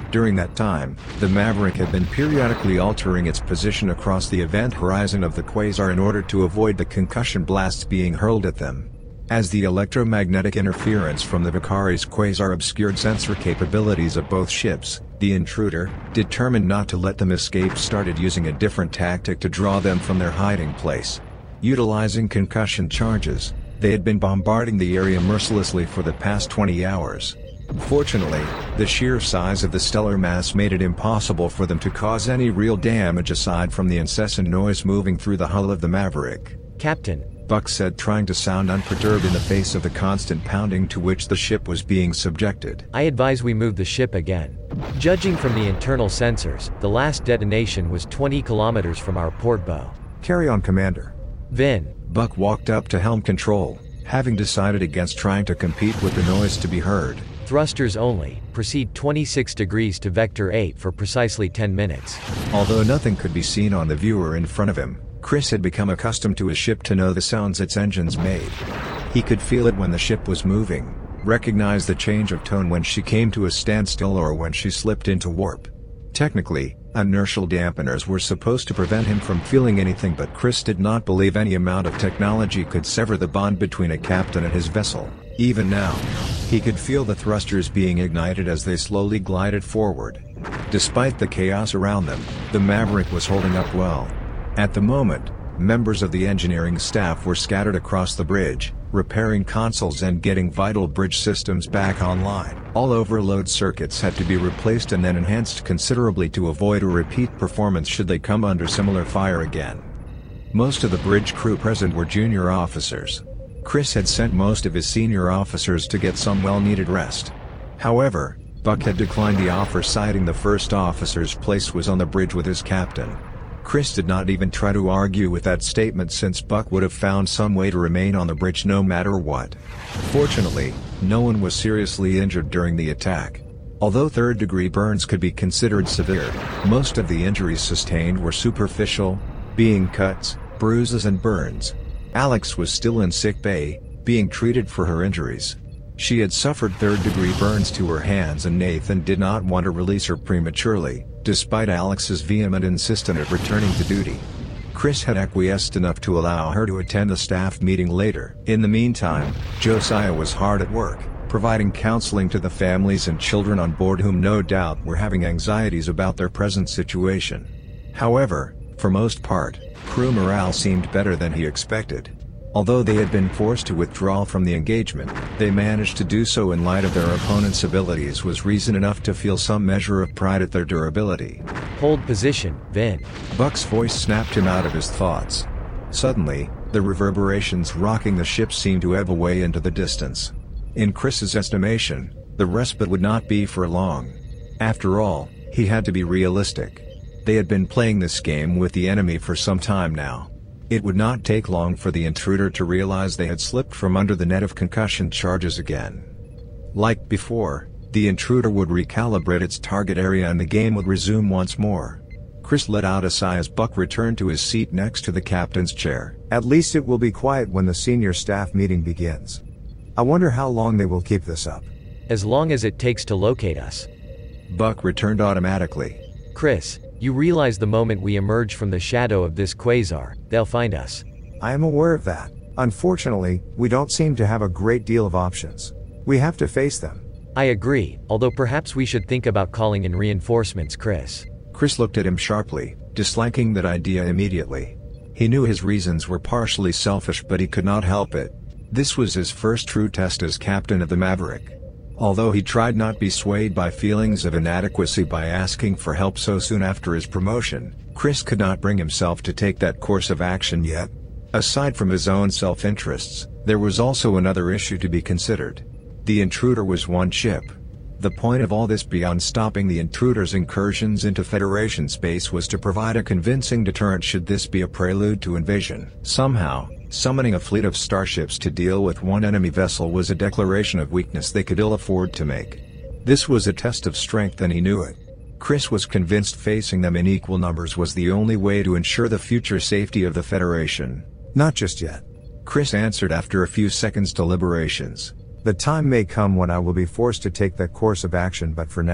A: During that time, the Maverick had been periodically altering its position across the event horizon of the quasar in order to avoid the concussion blasts being hurled at them. As the electromagnetic interference from the Vicari's quasar obscured sensor capabilities of both ships, the intruder, determined not to let them escape, started using a different tactic to draw them from their hiding place. Utilizing concussion charges, they had been bombarding the area mercilessly for the past 20 hours. Fortunately, the sheer size of the stellar mass made it impossible for them to cause any real damage aside from the incessant noise moving through the hull of the Maverick.
E: Captain,
A: Buck said, trying to sound unperturbed in the face of the constant pounding to which the ship was being subjected.
E: I advise we move the ship again. Judging from the internal sensors, the last detonation was 20 kilometers from our port bow.
B: Carry on, Commander.
E: Vin.
A: Buck walked up to helm control, having decided against trying to compete with the noise to be heard.
E: Thrusters only, proceed 26 degrees to Vector 8 for precisely 10 minutes.
A: Although nothing could be seen on the viewer in front of him, Chris had become accustomed to his ship to know the sounds its engines made. He could feel it when the ship was moving, recognize the change of tone when she came to a standstill or when she slipped into warp. Technically, inertial dampeners were supposed to prevent him from feeling anything, but Chris did not believe any amount of technology could sever the bond between a captain and his vessel. Even now, he could feel the thrusters being ignited as they slowly glided forward. Despite the chaos around them, the Maverick was holding up well. At the moment, members of the engineering staff were scattered across the bridge, repairing consoles and getting vital bridge systems back online. All overload circuits had to be replaced and then enhanced considerably to avoid a repeat performance should they come under similar fire again. Most of the bridge crew present were junior officers. Chris had sent most of his senior officers to get some well-needed rest. However, Buck had declined the offer, citing the first officer's place was on the bridge with his captain. Chris did not even try to argue with that statement, since Buck would have found some way to remain on the bridge no matter what. Fortunately, no one was seriously injured during the attack. Although third-degree burns could be considered severe, most of the injuries sustained were superficial, being cuts, bruises and burns. Alex was still in sick bay, being treated for her injuries. She had suffered third-degree burns to her hands, and Nathan did not want to release her prematurely, despite Alex's vehement insistence of returning to duty. Chris had acquiesced enough to allow her to attend the staff meeting later. In the meantime, Josiah was hard at work, providing counseling to the families and children on board, whom no doubt were having anxieties about their present situation. However, for most part, crew morale seemed better than he expected. Although they had been forced to withdraw from the engagement, they managed to do so in light of their opponent's abilities was reason enough to feel some measure of pride at their durability.
E: Hold position, Vin.
A: Buck's voice snapped him out of his thoughts. Suddenly, the reverberations rocking the ship seemed to ebb away into the distance. In Chris's estimation, the respite would not be for long. After all, he had to be realistic. They had been playing this game with the enemy for some time now. It would not take long for the intruder to realize they had slipped from under the net of concussion charges again. Like before, the intruder would recalibrate its target area and the game would resume once more. Chris let out a sigh as Buck returned to his seat next to the captain's chair.
B: At least it will be quiet when the senior staff meeting begins. I wonder how long they will keep this up.
E: As long as it takes to locate us.
A: Buck returned automatically.
E: Chris, you realize the moment we emerge from the shadow of this quasar, they'll find us.
B: I am aware of that. Unfortunately, we don't seem to have a great deal of options. We have to face them.
E: I agree, although perhaps we should think about calling in reinforcements, Chris.
A: Chris looked at him sharply, disliking that idea immediately. He knew his reasons were partially selfish, but he could not help it. This was his first true test as captain of the Maverick. Although he tried not to be swayed by feelings of inadequacy by asking for help so soon after his promotion, Chris could not bring himself to take that course of action yet. Aside from his own self-interests, there was also another issue to be considered. The intruder was one ship. The point of all this, beyond stopping the intruder's incursions into Federation space, was to provide a convincing deterrent should this be a prelude to invasion. Somehow, summoning a fleet of starships to deal with one enemy vessel was a declaration of weakness they could ill afford to make. This was a test of strength and he knew it. Chris was convinced facing them in equal numbers was the only way to ensure the future safety of the Federation.
B: Not just yet.
A: Chris answered after a few seconds' deliberations.
B: The time may come when I will be forced to take that course of action, but for now,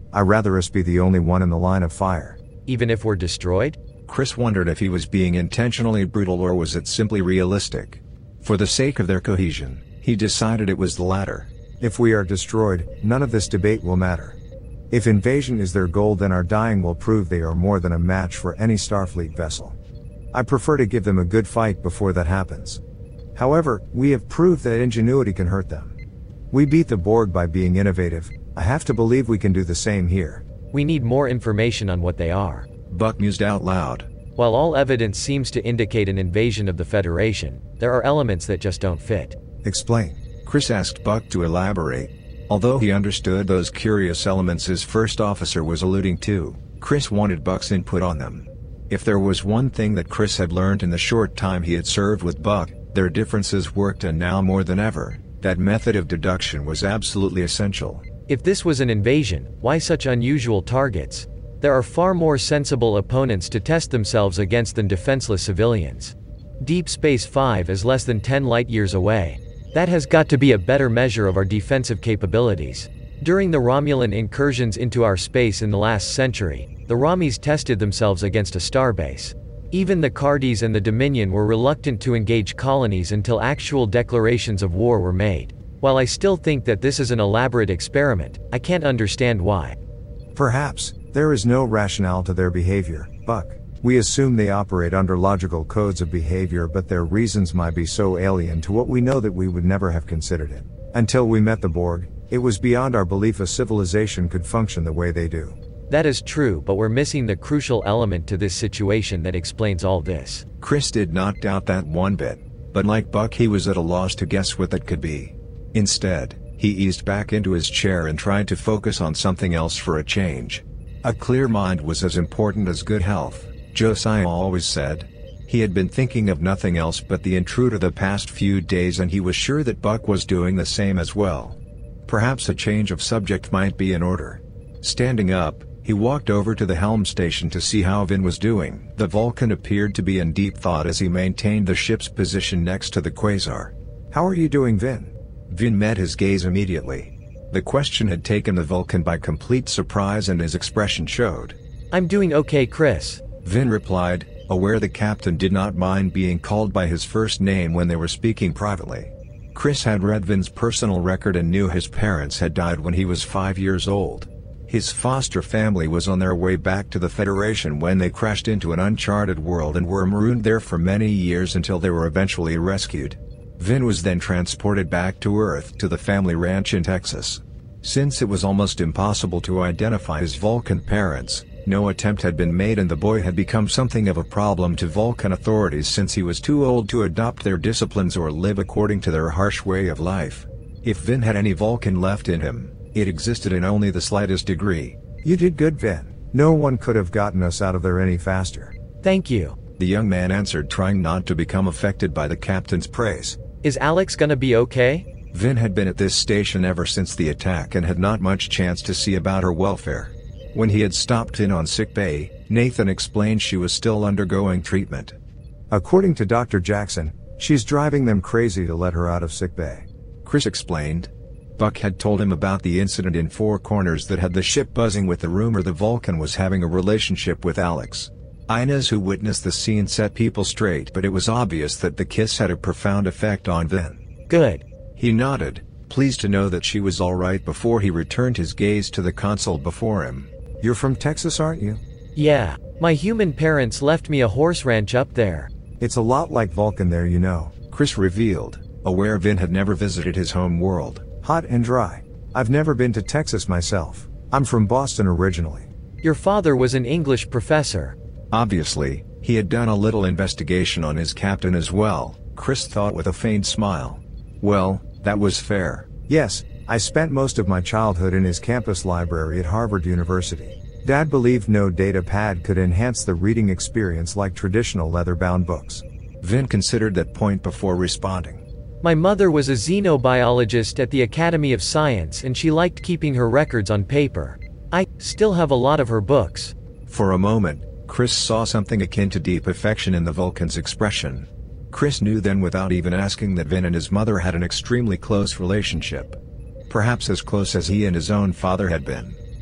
B: I'd rather us be the only one in the line of fire.
E: Even if we're destroyed?
A: Chris wondered if he was being intentionally brutal or was it simply realistic. For the sake of their cohesion, he decided it was the latter.
B: If we are destroyed, none of this debate will matter. If invasion is their goal, then our dying will prove they are more than a match for any Starfleet vessel. I prefer to give them a good fight before that happens. However, we have proved that ingenuity can hurt them. We beat the Borg by being innovative. I have to believe we can do the same here.
E: We need more information on what they are.
A: Buck mused out loud.
E: While all evidence seems to indicate an invasion of the Federation, there are elements that just don't fit.
B: Explain.
A: Chris asked Buck to elaborate. Although he understood those curious elements his first officer was alluding to, Chris wanted Buck's input on them. If there was one thing that Chris had learned in the short time he had served with Buck, their differences worked, and now more than ever, that method of deduction was absolutely essential.
E: If this was an invasion, why such unusual targets? There are far more sensible opponents to test themselves against than defenseless civilians. Deep Space 5 is less than 10 light-years away. That has got to be a better measure of our defensive capabilities. During the Romulan incursions into our space in the last century, the Rommies tested themselves against a starbase. Even the Cardis and the Dominion were reluctant to engage colonies until actual declarations of war were made. While I still think that this is an elaborate experiment, I can't understand why.
B: Perhaps, there is no rationale to their behavior, Buck. We assume they operate under logical codes of behavior, but their reasons might be so alien to what we know that we would never have considered it. Until we met the Borg, it was beyond our belief a civilization could function the way they do.
E: That is true, but we're missing the crucial element to this situation that explains all this.
A: Chris did not doubt that one bit, but like Buck, he was at a loss to guess what that could be. Instead, he eased back into his chair and tried to focus on something else for a change. A clear mind was as important as good health, Josiah always said. He had been thinking of nothing else but the intruder the past few days, and he was sure that Buck was doing the same as well. Perhaps a change of subject might be in order. Standing up, he walked over to the helm station to see how Vin was doing. The Vulcan appeared to be in deep thought as he maintained the ship's position next to the Quasar.
B: How are you doing, Vin?
A: Vin met his gaze immediately. The question had taken the Vulcan by complete surprise, and his expression showed.
E: I'm doing okay, Chris.
A: Vin replied, aware the captain did not mind being called by his first name when they were speaking privately. Chris had read Vin's personal record and knew his parents had died when he was 5 years old. His foster family was on their way back to the Federation when they crashed into an uncharted world and were marooned there for many years until they were eventually rescued. Vin was then transported back to Earth to the family ranch in Texas. Since it was almost impossible to identify his Vulcan parents, no attempt had been made, and the boy had become something of a problem to Vulcan authorities since he was too old to adopt their disciplines or live according to their harsh way of life. If Vin had any Vulcan left in him, it existed in only the slightest degree.
B: You did good, Vin. No one could have gotten us out of there any faster.
E: Thank you.
A: The young man answered, trying not to become affected by the captain's praise.
E: Is Alex gonna be okay?
A: Vin had been at this station ever since the attack and had not much chance to see about her welfare. When he had stopped in on sickbay, Nathan explained she was still undergoing treatment.
B: According to Dr. Jackson, she's driving them crazy to let her out of sickbay.
A: Chris explained. Buck had told him about the incident in Four Corners that had the ship buzzing with the rumor the Vulcan was having a relationship with Alex. Inez, who witnessed the scene, set people straight, but it was obvious that the kiss had a profound effect on Vin.
E: Good.
A: He nodded, pleased to know that she was all right, before he returned his gaze to the console before him.
B: You're from Texas, aren't you?
E: Yeah. My human parents left me a horse ranch up there.
B: It's a lot like Vulcan there, you know,
A: Chris revealed, aware Vin had never visited his home world.
B: Hot and dry. I've never been to Texas myself. I'm from Boston originally.
E: Your father was an English professor.
A: Obviously, he had done a little investigation on his captain as well, Chris thought with a faint smile. Well, that was fair.
B: Yes, I spent most of my childhood in his campus library at Harvard University. Dad believed no data pad could enhance the reading experience like traditional leather-bound books.
A: Vin considered that point before responding.
E: My mother was a xenobiologist at the Academy of Science, and she liked keeping her records on paper. I still have a lot of her books.
A: For a moment, Chris saw something akin to deep affection in the Vulcan's expression. Chris knew then, without even asking, that Vin and his mother had an extremely close relationship. Perhaps as close as he and his own father had been.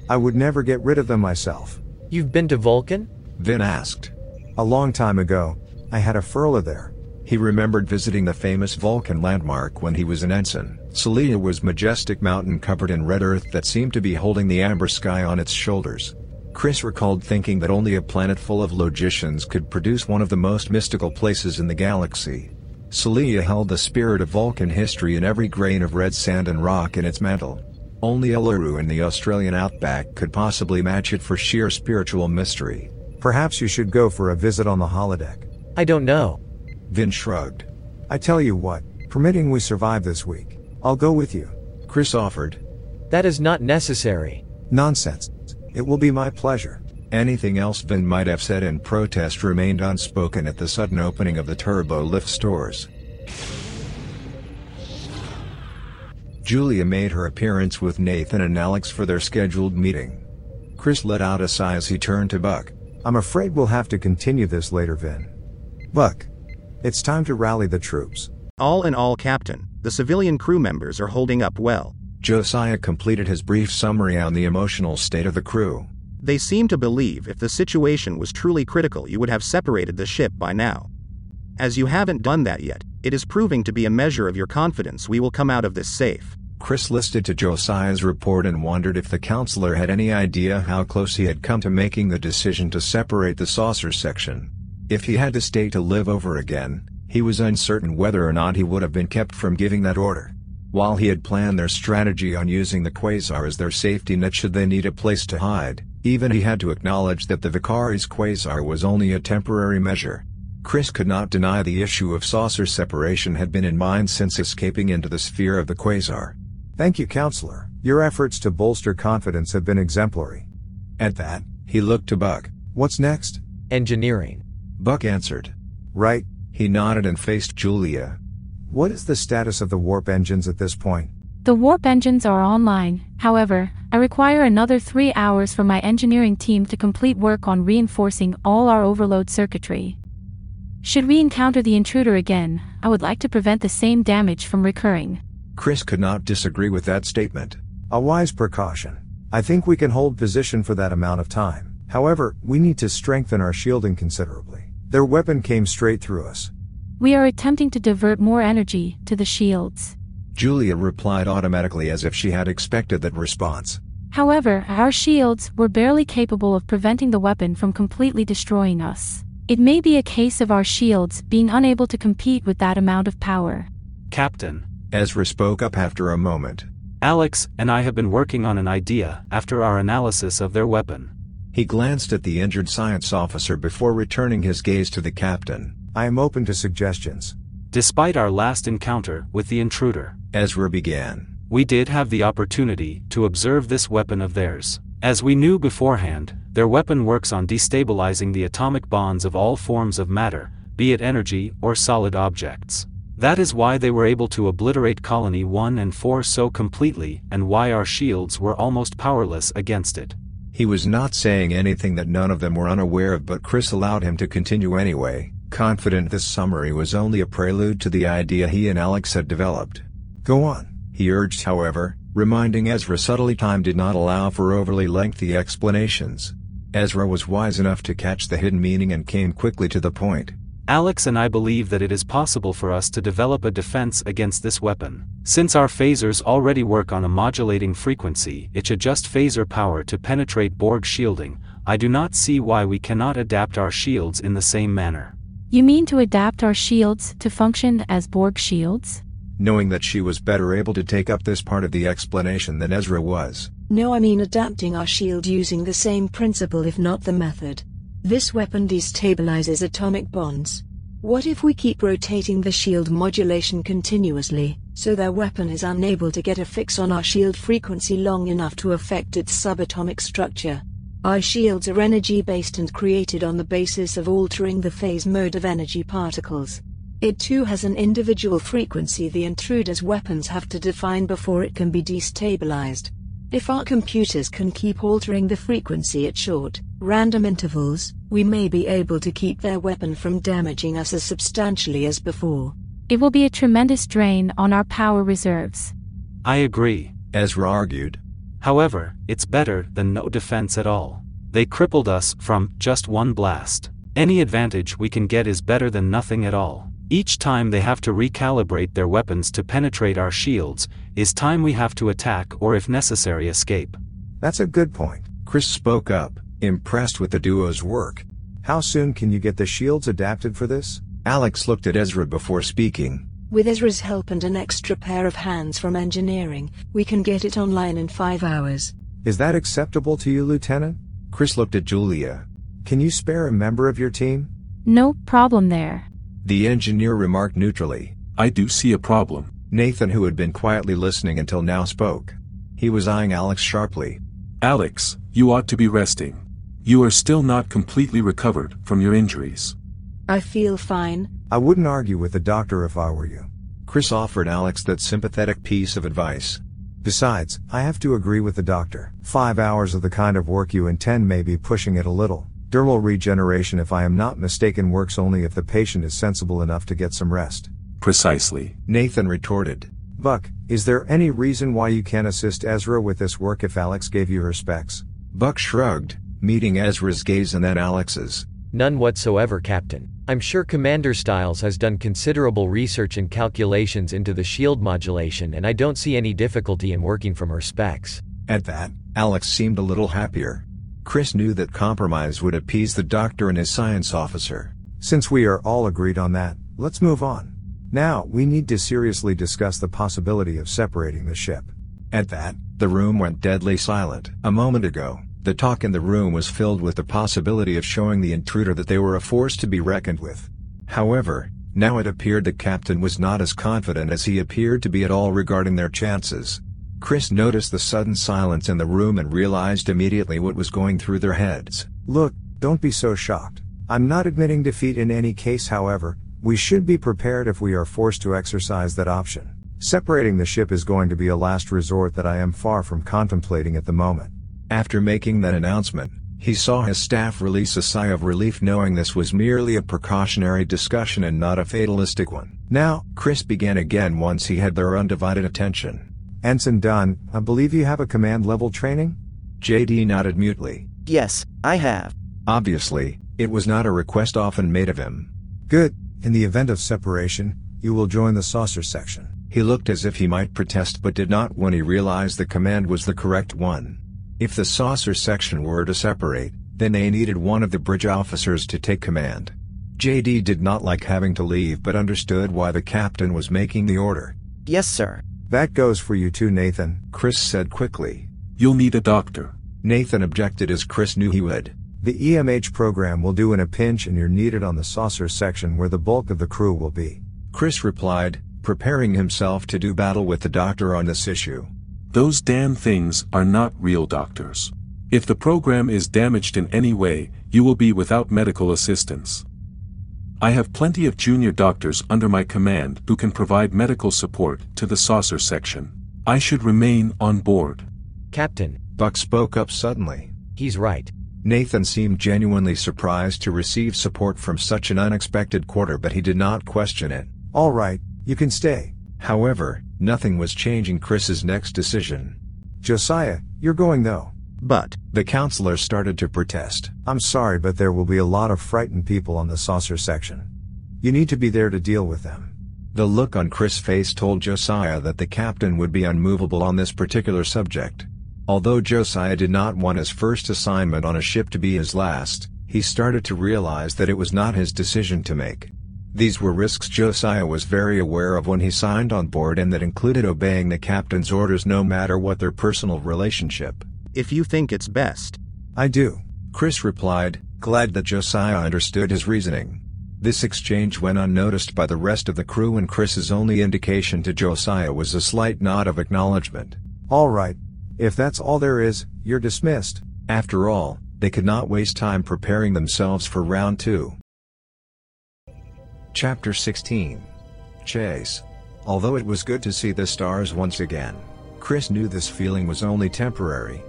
B: I would never get rid of them myself.
E: You've been to Vulcan?
A: Vin asked.
B: A long time ago, I had a furlough there.
A: He remembered visiting the famous Vulcan landmark when he was an ensign. Celea was a majestic mountain covered in red earth that seemed to be holding the amber sky on its shoulders. Chris recalled thinking that only a planet full of logicians could produce one of the most mystical places in the galaxy. Celea held the spirit of Vulcan history in every grain of red sand and rock in its mantle. Only Uluru in the Australian outback could possibly match it for sheer spiritual mystery.
B: Perhaps you should go for a visit on the holodeck.
E: I don't know.
A: Vin shrugged.
B: I tell you what, permitting we survive this week, I'll go with you.
A: Chris offered.
E: That is not necessary.
B: Nonsense. It will be my pleasure.
A: Anything else Vin might have said in protest remained unspoken at the sudden opening of the turbo lift stores. Julia made her appearance with Nathan and Alex for their scheduled meeting. Chris let out a sigh as he turned to Buck.
B: I'm afraid we'll have to continue this later, Vin. Buck. It's time to rally the troops.
J: All in all, Captain, the civilian crew members are holding up well.
A: Josiah completed his brief summary on the emotional state of the crew.
J: They seem to believe if the situation was truly critical you would have separated the ship by now. As you haven't done that yet, it is proving to be a measure of your confidence we will come out of this safe.
A: Chris listened to Josiah's report and wondered if the counselor had any idea how close he had come to making the decision to separate the saucer section. If he had to stay to live over again, he was uncertain whether or not he would have been kept from giving that order. While he had planned their strategy on using the quasar as their safety net should they need a place to hide, even he had to acknowledge that the Vicari's quasar was only a temporary measure. Chris could not deny the issue of saucer separation had been in mind since escaping into the sphere of the quasar.
B: Thank you, Counselor. Your efforts to bolster confidence have been exemplary.
A: At that, he looked to Buck.
B: What's next?
E: Engineering.
A: Buck answered.
B: Right.
A: He nodded and faced Julia.
B: What is the status of the warp engines at this point?
H: The warp engines are online. However, I require another 3 hours for my engineering team to complete work on reinforcing all our overload circuitry. Should we encounter the intruder again, I would like to prevent the same damage from recurring.
A: Chris could not disagree with that statement.
B: A wise precaution. I think we can hold position for that amount of time. However, we need to strengthen our shielding considerably. Their weapon came straight through us.
H: We are attempting to divert more energy to the shields.
A: Julia replied automatically as if she had expected that response.
H: However, our shields were barely capable of preventing the weapon from completely destroying us. It may be a case of our shields being unable to compete with that amount of power.
C: Captain.
A: Ezra spoke up after a moment.
C: Alex and I have been working on an idea after our analysis of their weapon.
A: He glanced at the injured science officer before returning his gaze to the captain.
B: I am open to suggestions.
C: Despite our last encounter with the intruder,
A: Ezra began.
C: We did have the opportunity to observe this weapon of theirs. As we knew beforehand, their weapon works on destabilizing the atomic bonds of all forms of matter, be it energy or solid objects. That is why they were able to obliterate Colony 1 and 4 so completely and why our shields were almost powerless against it.
A: He was not saying anything that none of them were unaware of, but Chris allowed him to continue anyway, confident this summary was only a prelude to the idea he and Alex had developed.
B: Go on,
A: he urged, however, reminding Ezra subtly time did not allow for overly lengthy explanations. Ezra was wise enough to catch the hidden meaning and came quickly to the point.
C: Alex and I believe that it is possible for us to develop a defense against this weapon. Since our phasers already work on a modulating frequency, it should just phaser power to penetrate Borg shielding. I do not see why we cannot adapt our shields in the same manner.
H: You mean to adapt our shields to function as Borg shields?
A: Knowing that she was better able to take up this part of the explanation than Ezra was.
D: No, I mean adapting our shield using the same principle if not the method. This weapon destabilizes atomic bonds. What if we keep rotating the shield modulation continuously, so their weapon is unable to get a fix on our shield frequency long enough to affect its subatomic structure? Our shields are energy-based and created on the basis of altering the phase mode of energy particles. It too has an individual frequency the intruder's weapons have to define before it can be destabilized. If our computers can keep altering the frequency at short, random intervals, we may be able to keep their weapon from damaging us as substantially as before.
H: It will be a tremendous drain on our power reserves.
C: I agree,
A: Ezra argued.
C: However, it's better than no defense at all. They crippled us from just one blast. Any advantage we can get is better than nothing at all. Each time they have to recalibrate their weapons to penetrate our shields, is time we have to attack or if necessary escape.
B: That's a good point.
A: Chris spoke up, impressed with the duo's work.
B: How soon can you get the shields adapted for this?
A: Alex looked at Ezra before speaking.
D: With Ezra's help and an extra pair of hands from engineering, we can get it online in 5 hours.
B: Is that acceptable to you, Lieutenant?
A: Chris looked at Julia.
B: Can you spare a member of your team?
H: No problem there.
A: The engineer remarked neutrally.
K: I do see a problem.
A: Nathan, who had been quietly listening until now, spoke. He was eyeing Alex sharply.
K: Alex, you ought to be resting. You are still not completely recovered from your injuries.
D: I feel fine.
B: I wouldn't argue with the doctor if I were you.
A: Chris offered Alex that sympathetic piece of advice.
B: Besides, I have to agree with the doctor. 5 hours of the kind of work you intend may be pushing it a little. Dermal regeneration, if I am not mistaken, works only if the patient is sensible enough to get some rest.
K: Precisely.
A: Nathan retorted.
B: Buck, is there any reason why you can't assist Ezra with this work if Alex gave you her specs?
A: Buck shrugged, meeting Ezra's gaze and then Alex's.
E: None whatsoever, Captain. I'm sure Commander Stiles has done considerable research and calculations into the shield modulation, and I don't see any difficulty in working from her specs.
A: At that, Alex seemed a little happier. Chris knew that compromise would appease the doctor and his science officer.
B: Since we are all agreed on that, let's move on. Now, we need to seriously discuss the possibility of separating the ship.
A: At that, the room went deadly silent. A moment ago, the talk in the room was filled with the possibility of showing the intruder that they were a force to be reckoned with. However, now it appeared the captain was not as confident as he appeared to be at all regarding their chances. Chris noticed the sudden silence in the room and realized immediately what was going through their heads.
B: Look, don't be so shocked. I'm not admitting defeat in any case, however, we should be prepared if we are forced to exercise that option. Separating the ship is going to be a last resort that I am far from contemplating at the moment.
A: After making that announcement, he saw his staff release a sigh of relief, knowing this was merely a precautionary discussion and not a fatalistic one.
B: Now,
A: Chris began again once he had their undivided attention.
B: Ensign Dunn, I believe you have a command-level training?
A: JD nodded mutely.
I: Yes, I have.
A: Obviously, it was not a request often made of him.
B: Good. In the event of separation, you will join the saucer section.
A: He looked as if he might protest but did not when he realized the command was the correct one. If the saucer section were to separate, then they needed one of the bridge officers to take command. JD did not like having to leave but understood why the captain was making the order.
I: Yes, sir.
B: That goes for you too, Nathan,
A: Chris said quickly.
K: You'll need a doctor.
A: Nathan objected as Chris knew he would.
B: The EMH program will do in a pinch, and you're needed on the saucer section where the bulk of the crew will be.
A: Chris replied, preparing himself to do battle with the doctor on this issue.
K: Those damn things are not real doctors. If the program is damaged in any way, you will be without medical assistance. I have plenty of junior doctors under my command who can provide medical support to the saucer section. I should remain on board.
E: Captain.
A: Buck spoke up suddenly.
E: He's right.
A: Nathan seemed genuinely surprised to receive support from such an unexpected quarter, but he did not question it.
B: All right, you can stay.
A: However, nothing was changing Chris's next decision.
B: Josiah, you're going though.
J: But
A: the counselor started to protest.
B: I'm sorry, but there will be a lot of frightened people on the saucer section. You need to be there to deal with them.
A: The look on Chris' face told Josiah that the captain would be unmovable on this particular subject. Although Josiah did not want his first assignment on a ship to be his last, he started to realize that it was not his decision to make. These were risks Josiah was very aware of when he signed on board, and that included obeying the captain's orders no matter what their personal relationship.
J: if you think it's best.
B: I do,
A: Chris replied, glad that Josiah understood his reasoning. This exchange went unnoticed by the rest of the crew, and Chris's only indication to Josiah was a slight nod of acknowledgement.
B: All right. If that's all there is, you're dismissed.
A: After all, they could not waste time preparing themselves for round 2. Chapter 16. Chase. Although it was good to see the stars once again, Chris knew this feeling was only temporary.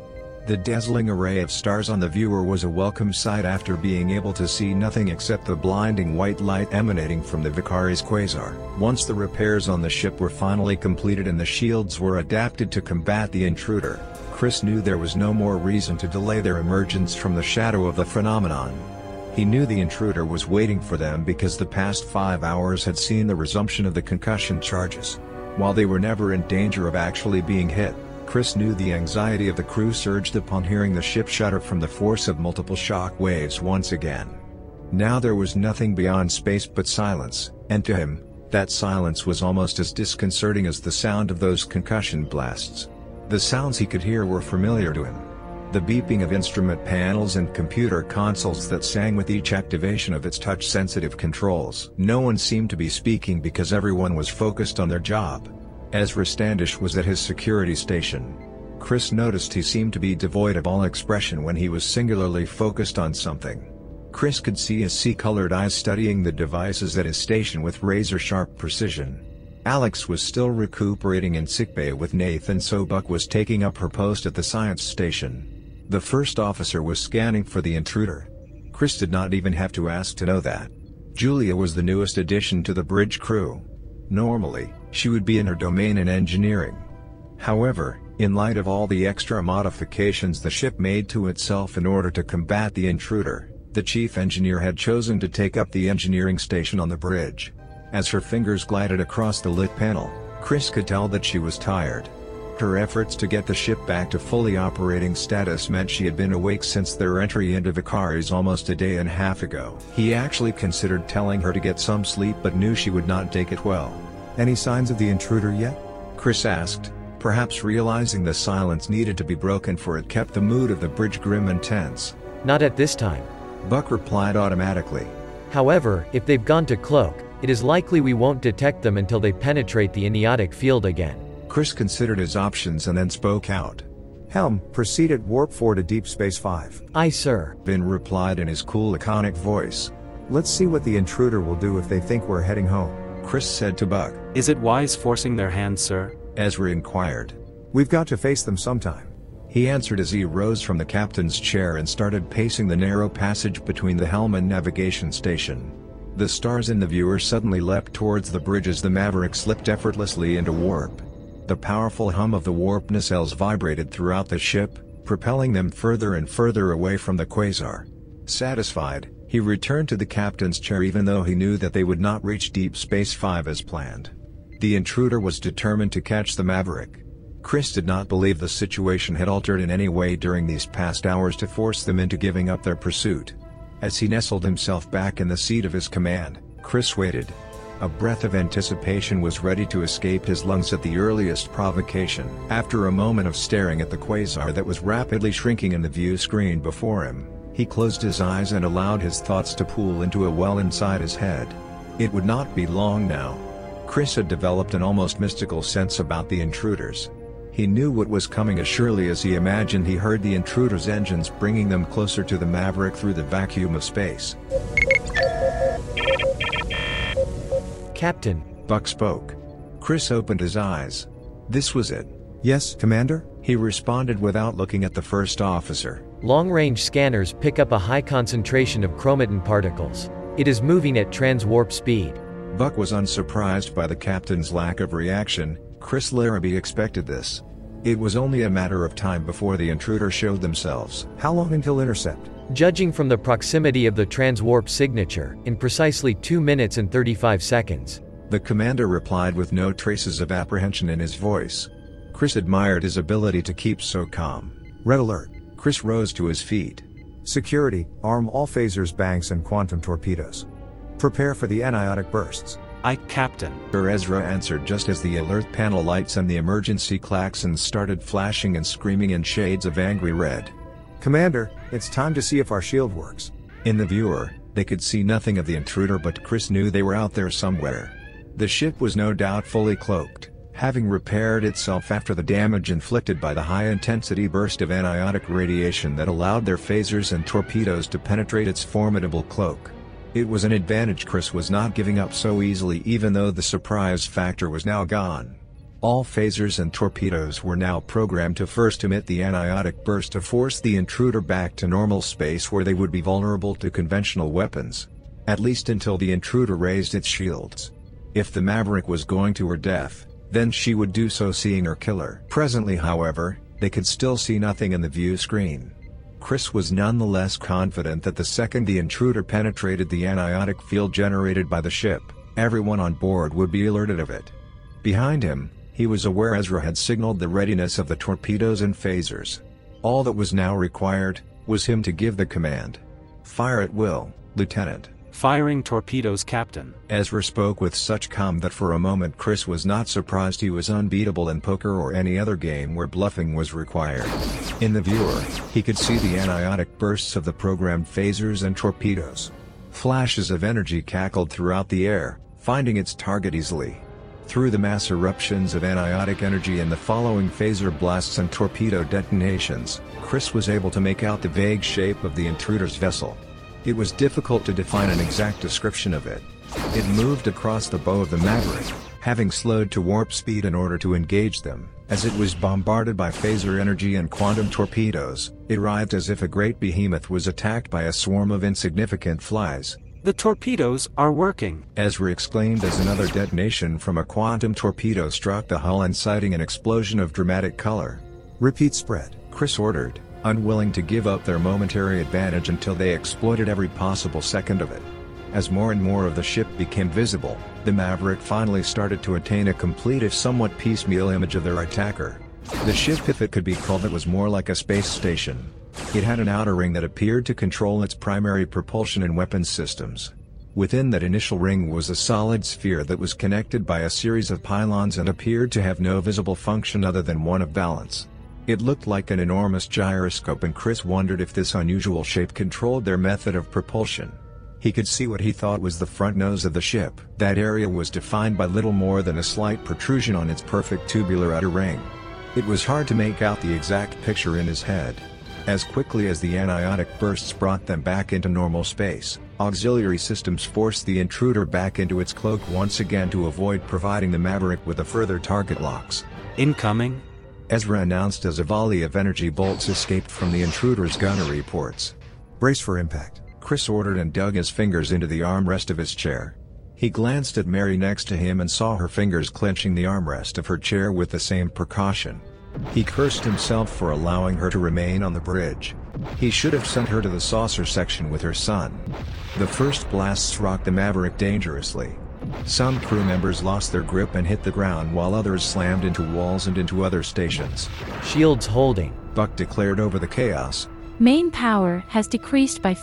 A: The dazzling array of stars on the viewer was a welcome sight after being able to see nothing except the blinding white light emanating from the Vicari's quasar. Once the repairs on the ship were finally completed and the shields were adapted to combat the intruder, Chris knew there was no more reason to delay their emergence from the shadow of the phenomenon. He knew the intruder was waiting for them because the past 5 hours had seen the resumption of the concussion charges. While they were never in danger of actually being hit, Chris knew the anxiety of the crew surged upon hearing the ship shudder from the force of multiple shock waves once again. Now there was nothing beyond space but silence, and to him, that silence was almost as disconcerting as the sound of those concussion blasts. The sounds he could hear were familiar to him. The beeping of instrument panels and computer consoles that sang with each activation of its touch-sensitive controls. No one seemed to be speaking because everyone was focused on their job. Ezra Standish was at his security station. Chris noticed he seemed to be devoid of all expression when he was singularly focused on something. Chris could see his sea-colored eyes studying the devices at his station with razor-sharp precision. Alex was still recuperating in sickbay with Nathan, so Buck was taking up her post at the science station. The first officer was scanning for the intruder. Chris did not even have to ask to know that. Julia was the newest addition to the bridge crew. Normally, she would be in her domain in engineering. However, in light of all the extra modifications the ship made to itself in order to combat the intruder, the chief engineer had chosen to take up the engineering station on the bridge. As her fingers glided across the lit panel, Chris could tell that she was tired. Her efforts to get the ship back to fully operating status meant she had been awake since their entry into Vicari's almost a day and a half ago. He actually considered telling her to get some sleep but knew she would not take it well.
B: Any signs of the intruder yet?
A: Chris asked, perhaps realizing the silence needed to be broken, for it kept the mood of the bridge grim and tense.
E: Not at this time.
A: Buck replied automatically.
E: However, if they've gone to cloak, it is likely we won't detect them until they penetrate the eniotic field again.
A: Chris considered his options and then spoke out.
B: Helm, proceed at Warp 4 to Deep Space 5.
E: Aye, sir.
A: Ben replied in his cool, laconic voice.
B: Let's see what the intruder will do if they think we're heading home.
A: Chris said to Buck.
C: Is it wise forcing their hand, sir?
A: Ezra inquired.
B: We've got to face them sometime.
A: He answered as he rose from the captain's chair and started pacing the narrow passage between the helm and navigation station. The stars in the viewer suddenly leapt towards the bridge as the Maverick slipped effortlessly into warp. The powerful hum of the warp nacelles vibrated throughout the ship, propelling them further and further away from the quasar. Satisfied, he returned to the captain's chair even though he knew that they would not reach Deep Space 5 as planned. The intruder was determined to catch the Maverick. Chris did not believe the situation had altered in any way during these past hours to force them into giving up their pursuit. As he nestled himself back in the seat of his command, Chris waited. A breath of anticipation was ready to escape his lungs at the earliest provocation. After a moment of staring at the quasar that was rapidly shrinking in the view screen before him, he closed his eyes and allowed his thoughts to pool into a well inside his head. It would not be long now. Chris had developed an almost mystical sense about the intruders. He knew what was coming as surely as he imagined he heard the intruder's engines bringing them closer to the Maverick through the vacuum of space.
E: Captain.
A: Buck spoke. Chris opened his eyes. This was it.
B: Yes, Commander?
A: He responded without looking at the first officer.
E: Long-range scanners pick up a high concentration of chromatin particles. It is moving at transwarp speed.
A: Buck was unsurprised by the captain's lack of reaction. Chris Larrabee expected this. It was only a matter of time before the intruder showed themselves.
B: How long until intercept?
E: Judging from the proximity of the transwarp signature, in precisely 2 minutes and 35 seconds.
A: The commander replied with no traces of apprehension in his voice. Chris admired his ability to keep so calm.
B: Red alert.
A: Chris rose to his feet.
B: Security, arm all phasers, banks and quantum torpedoes. Prepare for the eniotic bursts.
C: Aye, Captain.
A: Ezra answered just as the alert panel lights and the emergency klaxons started flashing and screaming in shades of angry red.
B: Commander, it's time to see if our shield works.
A: In the viewer, they could see nothing of the intruder, but Chris knew they were out there somewhere. The ship was no doubt fully cloaked, having repaired itself after the damage inflicted by the high-intensity burst of eniotic radiation that allowed their phasers and torpedoes to penetrate its formidable cloak. It was an advantage Chris was not giving up so easily, even though the surprise factor was now gone. All phasers and torpedoes were now programmed to first emit the anionic burst to force the intruder back to normal space where they would be vulnerable to conventional weapons. At least until the intruder raised its shields. If the Maverick was going to her death, then she would do so seeing her killer. Presently, however, they could still see nothing in the view screen. Chris was nonetheless confident that the second the intruder penetrated the anionic field generated by the ship, everyone on board would be alerted of it. Behind him, he was aware Ezra had signaled the readiness of the torpedoes and phasers. All that was now required was him to give the command. "Fire at will, Lieutenant."
C: "Firing torpedoes, Captain."
A: Ezra spoke with such calm that for a moment Chris was not surprised. He was unbeatable in poker or any other game where bluffing was required. In the viewer, he could see the anionic bursts of the programmed phasers and torpedoes. Flashes of energy cackled throughout the air, finding its target easily. Through the mass eruptions of anionic energy and the following phaser blasts and torpedo detonations, Chris was able to make out the vague shape of the intruder's vessel. It was difficult to define an exact description of it. It moved across the bow of the Maverick, having slowed to warp speed in order to engage them. As it was bombarded by phaser energy and quantum torpedoes, it writhed as if a great behemoth was attacked by a swarm of insignificant flies.
C: "The torpedoes are working!"
A: Ezra exclaimed as another detonation from a quantum torpedo struck the hull, inciting an explosion of dramatic color.
B: "Repeat spread,"
A: Chris ordered, unwilling to give up their momentary advantage until they exploited every possible second of it. As more and more of the ship became visible, the Maverick finally started to attain a complete if somewhat piecemeal image of their attacker. The ship, if it could be called, it was more like a space station. It had an outer ring that appeared to control its primary propulsion and weapons systems. Within that initial ring was a solid sphere that was connected by a series of pylons and appeared to have no visible function other than one of balance. It looked like an enormous gyroscope, and Chris wondered if this unusual shape controlled their method of propulsion. He could see what he thought was the front nose of the ship. That area was defined by little more than a slight protrusion on its perfect tubular outer ring. It was hard to make out the exact picture in his head. As quickly as the anionic bursts brought them back into normal space, auxiliary systems forced the intruder back into its cloak once again to avoid providing the Maverick with a further target locks.
C: "Incoming,"
A: Ezra announced as a volley of energy bolts escaped from the intruder's gunnery ports.
B: "Brace for impact,"
A: Chris ordered and dug his fingers into the armrest of his chair. He glanced at Mary next to him and saw her fingers clenching the armrest of her chair with the same precaution. He cursed himself for allowing her to remain on the bridge. He should have sent her to the saucer section with her son. The first blasts rocked the Maverick dangerously. Some crew members lost their grip and hit the ground, while others slammed into walls and into other stations.
E: "Shields holding,"
A: Buck declared over the chaos.
H: Main power has decreased by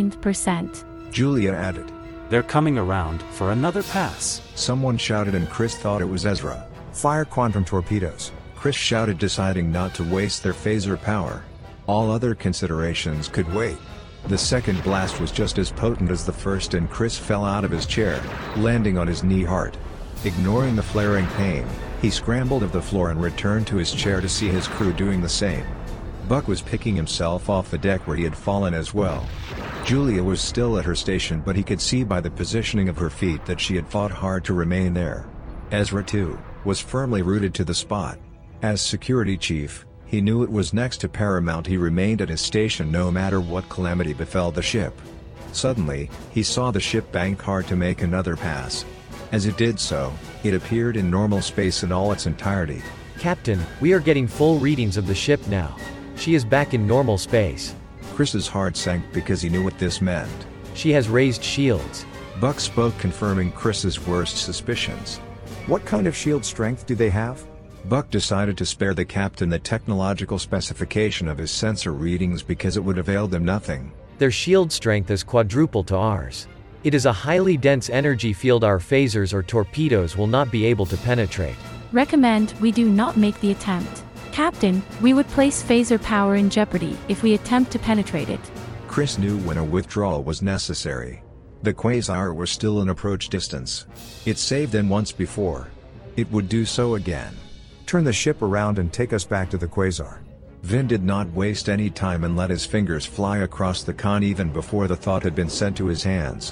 H: 15%.
A: Julia added.
C: "They're coming around for another pass."
A: Someone shouted and Chris thought it was Ezra.
B: "Fire quantum torpedoes,"
A: Chris shouted, deciding not to waste their phaser power. All other considerations could wait. The second blast was just as potent as the first, and Chris fell out of his chair, landing on his knee hard. Ignoring the flaring pain, he scrambled off the floor and returned to his chair to see his crew doing the same. Buck was picking himself off the deck where he had fallen as well. Julia was still at her station, but he could see by the positioning of her feet that she had fought hard to remain there. Ezra, too, was firmly rooted to the spot. As security chief, he knew it was next to paramount he remained at his station no matter what calamity befell the ship. Suddenly, he saw the ship bank hard to make another pass. As it did so, it appeared in normal space in all its entirety.
E: "Captain, we are getting full readings of the ship now. She is back in normal space."
A: Chris's heart sank because he knew what this meant.
E: "She has raised shields."
A: Buck spoke, confirming Chris's worst suspicions.
B: "What kind of shield strength do they have?"
A: Buck decided to spare the captain the technological specification of his sensor readings because it would avail them nothing.
E: "Their shield strength is quadruple to ours. It is a highly dense energy field our phasers or torpedoes will not be able to penetrate.
H: Recommend we do not make the attempt. Captain, we would place phaser power in jeopardy if we attempt to penetrate it."
A: Chris knew when a withdrawal was necessary. The Quasar was still in approach distance. It saved them once before. It would do so again.
B: "Turn the ship around and take us back to the Quasar."
A: Vin did not waste any time and let his fingers fly across the con even before the thought had been sent to his hands.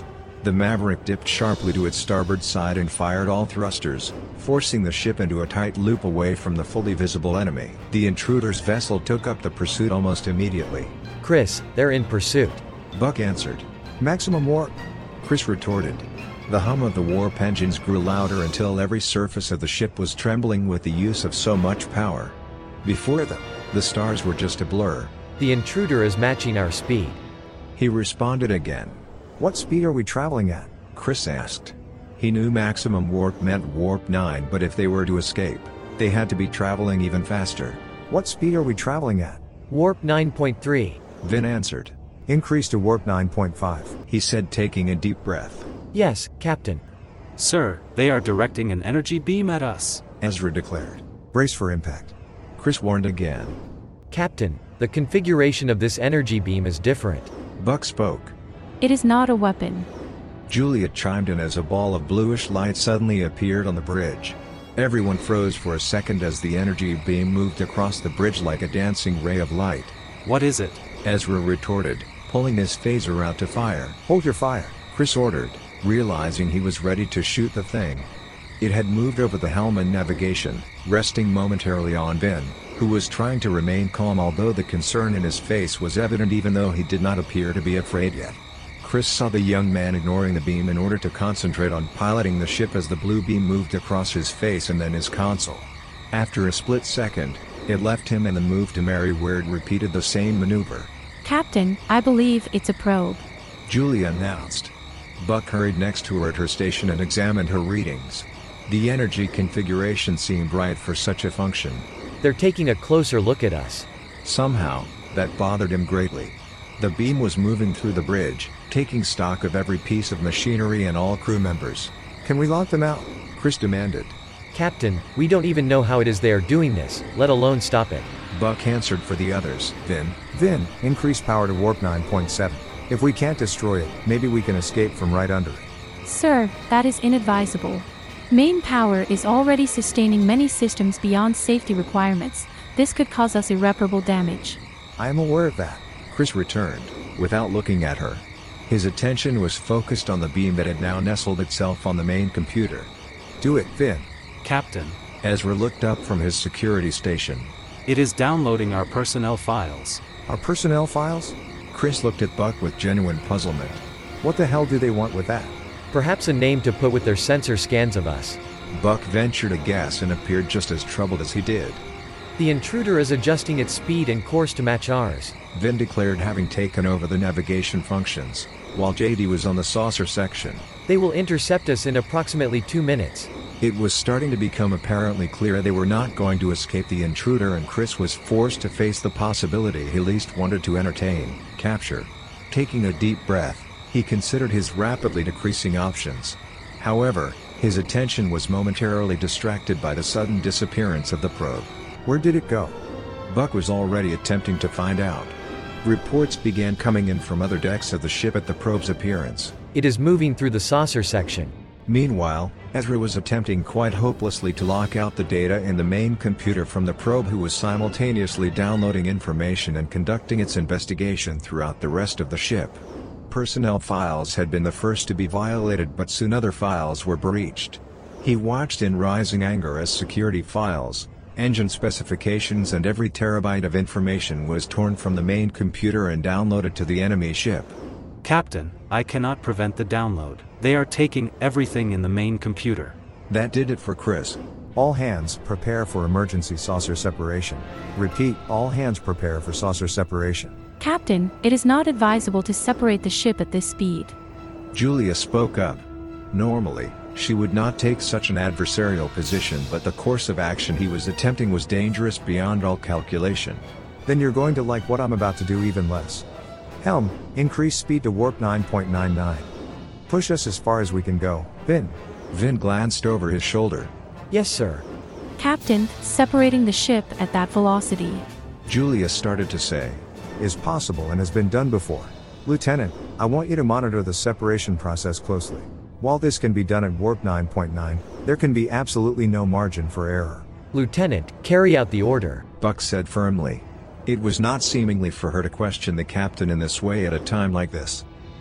A: The Maverick dipped sharply to its starboard side and fired all thrusters, forcing the ship into a tight loop away from the fully visible enemy. The intruder's vessel took up the pursuit almost immediately.
E: Chris, they're in pursuit.
A: Buck answered.
B: Maximum warp.
A: Chris retorted. The hum of the warp engines grew louder until every surface of the ship was trembling with the use of so much power. Before them, the stars were just a blur.
E: The intruder is matching our speed.
A: He responded again.
B: What speed are we traveling at?
A: Chris asked. He knew maximum warp meant warp 9, but if they were to escape, they had to be traveling even faster.
B: What speed are we traveling at?
E: Warp 9.3.
A: Vin answered.
B: Increase to warp 9.5.
A: He said, taking a deep breath.
E: Yes, Captain.
C: Sir, they are directing an energy beam at us,
A: Ezra declared.
B: Brace for impact.
A: Chris warned again.
E: Captain, the configuration of this energy beam is different.
A: Buck spoke.
H: It is not a weapon.
A: Juliet chimed in as a ball of bluish light suddenly appeared on the bridge. Everyone froze for a second as the energy beam moved across the bridge like a dancing ray of light.
C: What is it?
A: Ezra retorted, pulling his phaser out to fire.
B: Hold your fire.
A: Chris ordered, realizing he was ready to shoot the thing. It had moved over the helm and navigation, resting momentarily on Vin, who was trying to remain calm although the concern in his face was evident even though he did not appear to be afraid yet. Chris saw the young man ignoring the beam in order to concentrate on piloting the ship as the blue beam moved across his face and then his console. After a split second, it left him and the move to Mary Weird repeated the same maneuver.
H: Captain, I believe it's a probe.
A: Julia announced. Buck hurried next to her at her station and examined her readings. The energy configuration seemed right for such a function.
E: They're taking a closer look at us.
A: Somehow, that bothered him greatly. The beam was moving through the bridge, taking stock of every piece of machinery and all crew members.
B: Can we lock them out?
A: Chris demanded.
E: Captain, we don't even know how it is they are doing this, let alone stop it.
A: Buck answered for the others.
B: Vin, increase power to warp 9.7. If we can't destroy it, maybe we can escape from right under it.
H: Sir, that is inadvisable. Main power is already sustaining many systems beyond safety requirements. This could cause us irreparable damage.
B: I am aware of that.
A: Chris returned, without looking at her. His attention was focused on the beam that had now nestled itself on the main computer.
B: Do it, Vin.
C: Captain.
A: Ezra looked up from his security station.
C: It is downloading our personnel files.
B: Our personnel files?
A: Chris looked at Buck with genuine puzzlement.
B: What the hell do they want with that?
E: Perhaps a name to put with their sensor scans of us.
A: Buck ventured a guess and appeared just as troubled as he did.
E: The intruder is adjusting its speed and course to match ours.
A: Vin declared, having taken over the navigation functions, while JD was on the saucer section.
E: They will intercept us in approximately 2 minutes.
A: It was starting to become apparently clear they were not going to escape the intruder, and Chris was forced to face the possibility he least wanted to entertain: capture. Taking a deep breath, he considered his rapidly decreasing options. However, his attention was momentarily distracted by the sudden disappearance of the probe.
B: Where did it go?
A: Buck was already attempting to find out. Reports began coming in from other decks of the ship at the probe's appearance.
E: It is moving through the saucer section.
A: Meanwhile, Ezra was attempting quite hopelessly to lock out the data in the main computer from the probe, who was simultaneously downloading information and conducting its investigation throughout the rest of the ship. Personnel files had been the first to be violated, but soon other files were breached. He watched in rising anger as security files, engine specifications and every terabyte of information was torn from the main computer and downloaded to the enemy ship.
C: Captain, I cannot prevent the download. They are taking everything in the main computer.
A: That did it for Chris.
B: All hands, prepare for emergency saucer separation. Repeat, all hands prepare for saucer separation.
H: Captain, it is not advisable to separate the ship at this speed.
A: Julia spoke up. Normally, she would not take such an adversarial position, but the course of action he was attempting was dangerous beyond all calculation.
B: Then you're going to like what I'm about to do even less. Helm, increase speed to warp 9.99. Push us as far as we can go, Vin.
A: Vin glanced over his shoulder.
E: Yes, sir.
H: Captain, separating the ship at that velocity.
A: Julia started to say.
B: Is possible and has been done before. Lieutenant, I want you to monitor the separation process closely. While this can be done at warp 9.9, there can be absolutely no margin for error.
E: Lieutenant, carry out the order,
A: Buck said firmly. It was not seemingly for her to question the captain in this way at a time like this.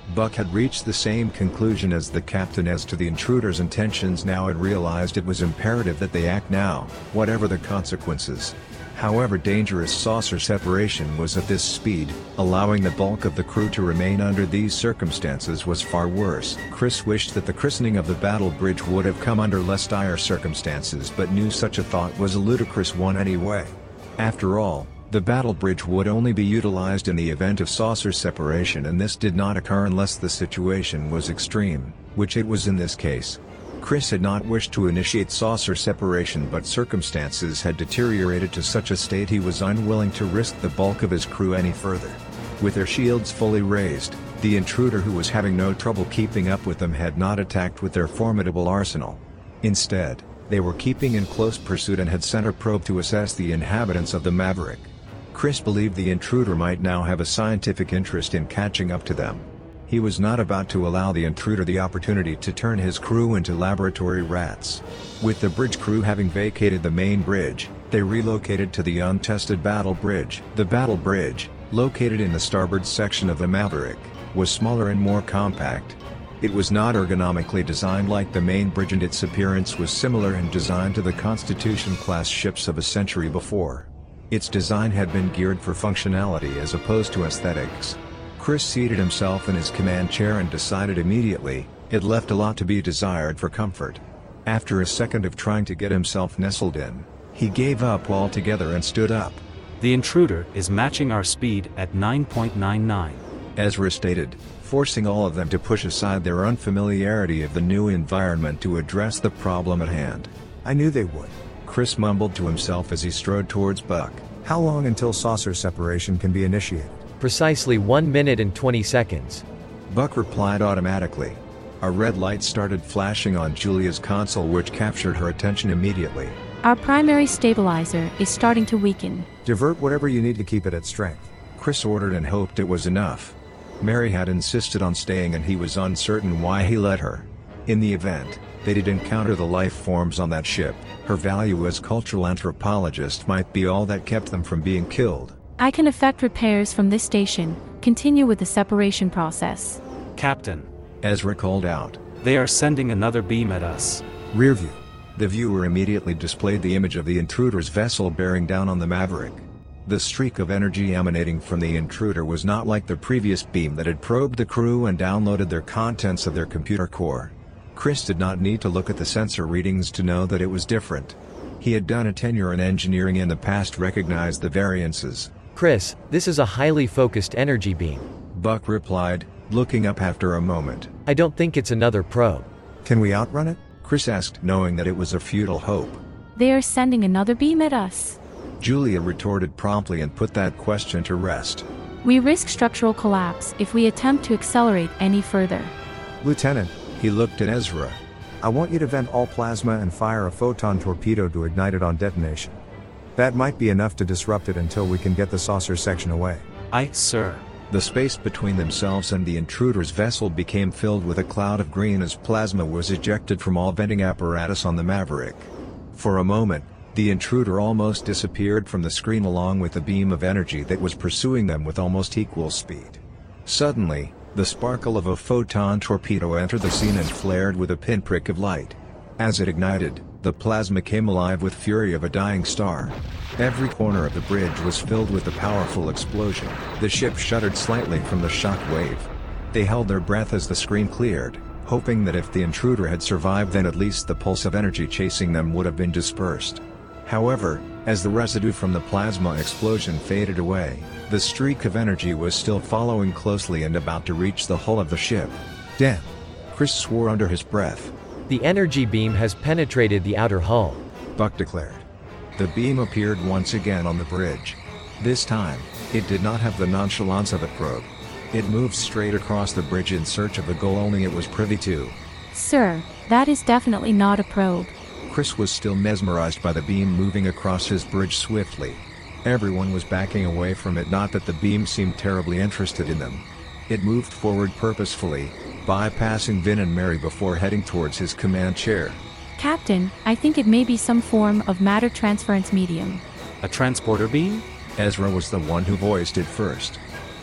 A: Buck had reached the same conclusion as the captain as to the intruder's intentions now and realized it was imperative that they act now, whatever the consequences. However dangerous saucer separation was at this speed, allowing the bulk of the crew to remain under these circumstances was far worse. Chris wished that the christening of the battle bridge would have come under less dire circumstances but knew such a thought was a ludicrous one anyway. After all, the battle bridge would only be utilized in the event of saucer separation and this did not occur unless the situation was extreme, which it was in this case. Chris had not wished to initiate saucer separation but circumstances had deteriorated to such a state he was unwilling to risk the bulk of his crew any further. With their shields fully raised, the intruder who was having no trouble keeping up with them had not attacked with their formidable arsenal. Instead, they were keeping in close pursuit and had sent a probe to assess the inhabitants of the Maverick. Chris believed the intruder might now have a scientific interest in catching up to them. He was not about to allow the intruder the opportunity to turn his crew into laboratory rats. With the bridge crew having vacated the main bridge, they relocated to the untested battle bridge. The battle bridge, located in the starboard section of the Maverick, was smaller and more compact. It was not ergonomically designed like the main bridge and its appearance was similar in design to the Constitution-class ships of a century before. Its design had been geared for functionality as opposed to aesthetics. Chris seated himself in his command chair and decided immediately, it left a lot to be desired for comfort. After a second of trying to get himself nestled in, he gave up altogether and stood up.
C: The intruder is matching our speed at 9.99.
A: Ezra stated, forcing all of them to push aside their unfamiliarity of the new environment to address the problem at hand.
B: I knew they would.
A: Chris mumbled to himself as he strode towards Buck.
B: How long until saucer separation can be initiated?
E: Precisely 1 minute and 20 seconds.
A: Buck replied automatically. A red light started flashing on Julia's console which captured her attention immediately.
H: Our primary stabilizer is starting to weaken.
B: Divert whatever you need to keep it at strength.
A: Chris ordered and hoped it was enough. Mary had insisted on staying and he was uncertain why he let her. In the event they did encounter the life forms on that ship, her value as cultural anthropologist might be all that kept them from being killed.
H: I can effect repairs from this station, continue with the separation process.
C: Captain.
A: Ezra called out.
C: They are sending another beam at us.
A: Rear view. The viewer immediately displayed the image of the intruder's vessel bearing down on the Maverick. The streak of energy emanating from the intruder was not like the previous beam that had probed the crew and downloaded their contents of their computer core. Chris did not need to look at the sensor readings to know that it was different. He had done a tenure in engineering in the past, recognized the variances.
E: Chris, this is a highly focused energy beam.
A: Buck replied, looking up after a moment.
E: I don't think it's another probe.
B: Can we outrun it?
A: Chris asked, knowing that it was a futile hope.
H: They are sending another beam at us.
A: Julia retorted promptly and put that question to rest.
H: We risk structural collapse if we attempt to accelerate any further.
B: Lieutenant.
A: He looked at Ezra.
B: I want you to vent all plasma and fire a photon torpedo to ignite it on detonation. That might be enough to disrupt it until we can get the saucer section away.
C: Aye, sir.
A: The space between themselves and the intruder's vessel became filled with a cloud of green as plasma was ejected from all venting apparatus on the Maverick. For a moment, the intruder almost disappeared from the screen along with the beam of energy that was pursuing them with almost equal speed. Suddenly, the sparkle of a photon torpedo entered the scene and flared with a pinprick of light. As it ignited, the plasma came alive with fury of a dying star. Every corner of the bridge was filled with the powerful explosion. The ship shuddered slightly from the shock wave. They held their breath as the screen cleared, hoping that if the intruder had survived then at least the pulse of energy chasing them would have been dispersed. However, as the residue from the plasma explosion faded away, the streak of energy was still following closely and about to reach the hull of the ship.
B: Damn!
A: Chris swore under his breath.
E: The energy beam has penetrated the outer hull.
A: Buck declared. The beam appeared once again on the bridge. This time, it did not have the nonchalance of a probe. It moved straight across the bridge in search of the goal only it was privy to.
H: Sir, that is definitely not a probe.
A: Chris was still mesmerized by the beam moving across his bridge swiftly. Everyone was backing away from it, not that the beam seemed terribly interested in them. It moved forward purposefully, bypassing Vin and Mary before heading towards his command chair.
H: Captain, I think it may be some form of matter transference medium.
C: A transporter beam?
A: Ezra was the one who voiced it first.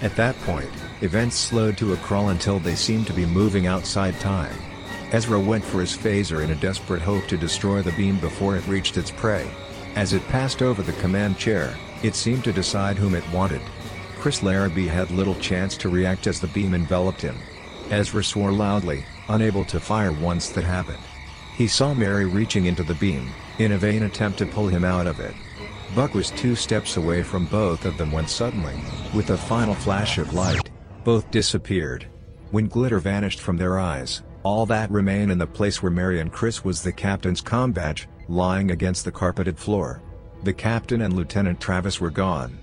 A: At that point, events slowed to a crawl until they seemed to be moving outside time. Ezra went for his phaser in a desperate hope to destroy the beam before it reached its prey. As it passed over the command chair, it seemed to decide whom it wanted. Chris Larrabee had little chance to react as the beam enveloped him. Ezra swore loudly, unable to fire once that happened. He saw Mary reaching into the beam, in a vain attempt to pull him out of it. Buck was 2 steps away from both of them when suddenly, with a final flash of light, both disappeared. When glitter vanished from their eyes, all that remained in the place where Mary and Chris was the captain's comm badge, lying against the carpeted floor. The captain and Lieutenant Travis were gone.